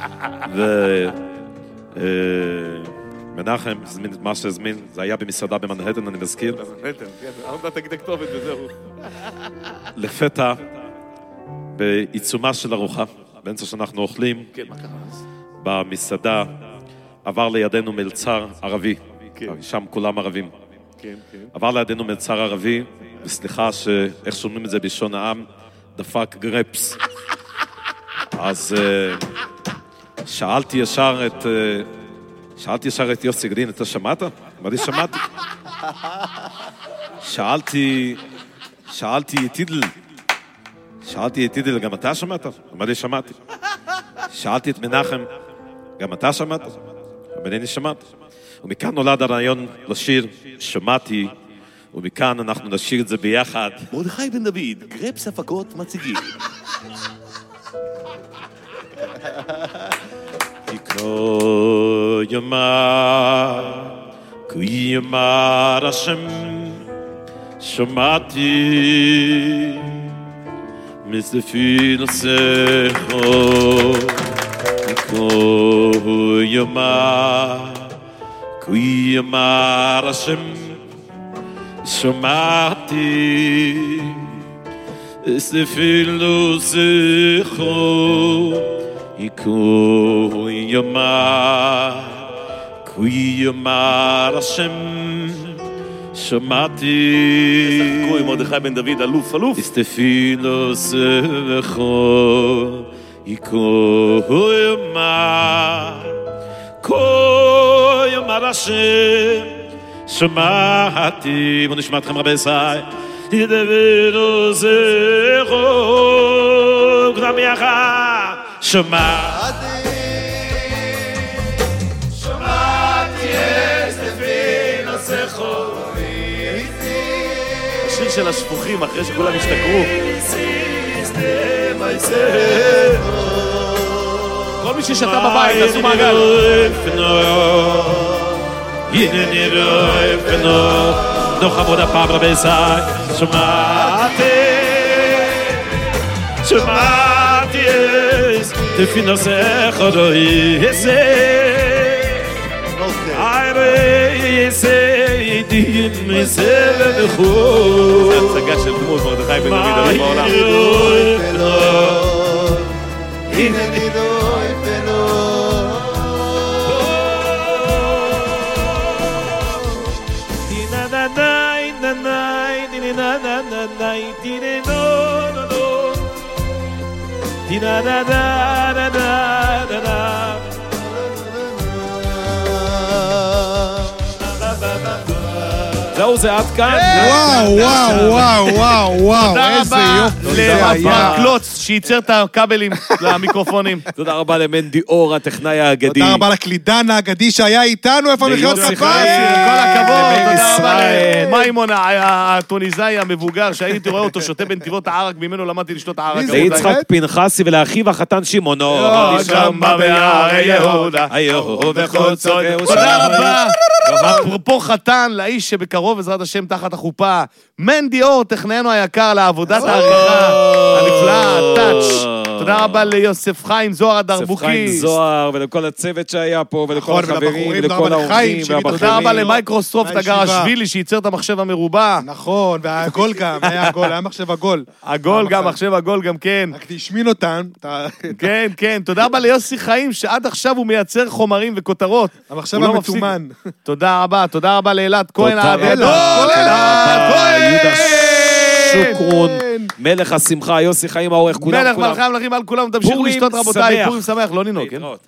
ומנחם הזמין מה שהזמין. זה היה במסעדה במנהטן, אני מזכיר. במנהטן, כן, אבל תגיד כתובת וזהו. לפתע בעיצומה של ארוחה, באמצע שאנחנו אוכלים, במסעדה עבר לידינו מלצר ערבי, שם כולם ערבים. עבר לידינו מלצר ערבי, וסליחה שאיך שומעים את זה בלשון העם, דפק גרפס. אז שאלתי ישר את שאלתי ישר את יוסי גרין, אתה שמעת? אמרתי, שמעתי. שאלתי שאלתי את יידל שאלתי את יידל, גם אתה שמעת? אמר לי, שמעתי. שאלתי את מנחם, גם אתה שמעת? בניני שמעת. ומכאן נולד הרעיון לשיר, שמעתי, ומכאן אנחנו נשיר את זה ביחד. מרדכי בן דוד, גרפס הפקות מציגים. יקרו יאמר, כי יאמר השם, שמעתי, מספי נוסחו, יקרו יאמר, כי יאמר השם, שמעתי, מספי נוסחו, יקרו יאמר, כי יאמר השם, שמעתי. קרוי מרדכי בן דוד, אלוף, אלוף. אסתפילו סלחו, יקרו יאמר, כה יאמר השם, שמעתי. בוא נשמע אתכם רבי סי. אסתפילו סלחו, כולם יחד. שמעתי. שמעתי אסתפילו סלחו. השיר של השפוחים אחרי שכולם השתכרו. כל מי ששתה בבית, תעשו מעגל. הנה נראה פנו, נוח עמוד הפעם רבי סי. שמעתי, שמעתי אס, תפינוסך עודוי איזה. עירי איזה, דין איזה ובחור. זה הצגה של דמות מרדכי בן דוד אלוף בעולם. הנה נראה פנו. זהו, זה עד כאן. וואו, וואו, וואו, וואו, וואו, איזה יופי זה היה. קלוץ שייצר את הכבלים למיקרופונים. תודה רבה למנדי אור, הטכנאי האגדי. תודה רבה לקלידן האגדי שהיה איתנו, איפה מחיאות כפיים? כל הכבוד, תודה רבה למימון הטוניזאי המבוגר, שהייתי רואה אותו שותה בנתיבות הערק, ממנו למדתי לשתות הערק. ליצחק פנחסי ולאחיו החתן שמעונו. שם בערי יהודה, היהו וכל צוד. תודה רבה. אפרופו חתן, לאיש שבקרוב בעזרת השם תחת החופה, מנדי אור, טכנאינו היקר לעבודת העריכה הנפלאה, טאץ'. תודה רבה ליוסף חיים זוהר הדרבוקי. יוסף חיים זוהר ולכל הצוות שהיה פה ולכל החברים ולכל האורחים והבחרים. תודה רבה למייקרוסופט הגרשווילי שייצר את המחשב המרובע. נכון, והגול גם, היה הגול, היה מחשב הגול. הגול גם, מחשב הגול גם כן. רק תשמין אותן. כן, כן. תודה רבה ליוסי חיים שעד עכשיו הוא מייצר חומרים וכותרות. המחשב המתומן. תודה רבה, תודה רבה לאלעד כהן האגדול. יהודה שוקרון, מלך השמחה, יוסי חיים העורך, כולם, מלך כולם. מלכי המלכים על כולם, תמשיכו לשתות רבותיי, פורים שמח, לא נינוק, כן?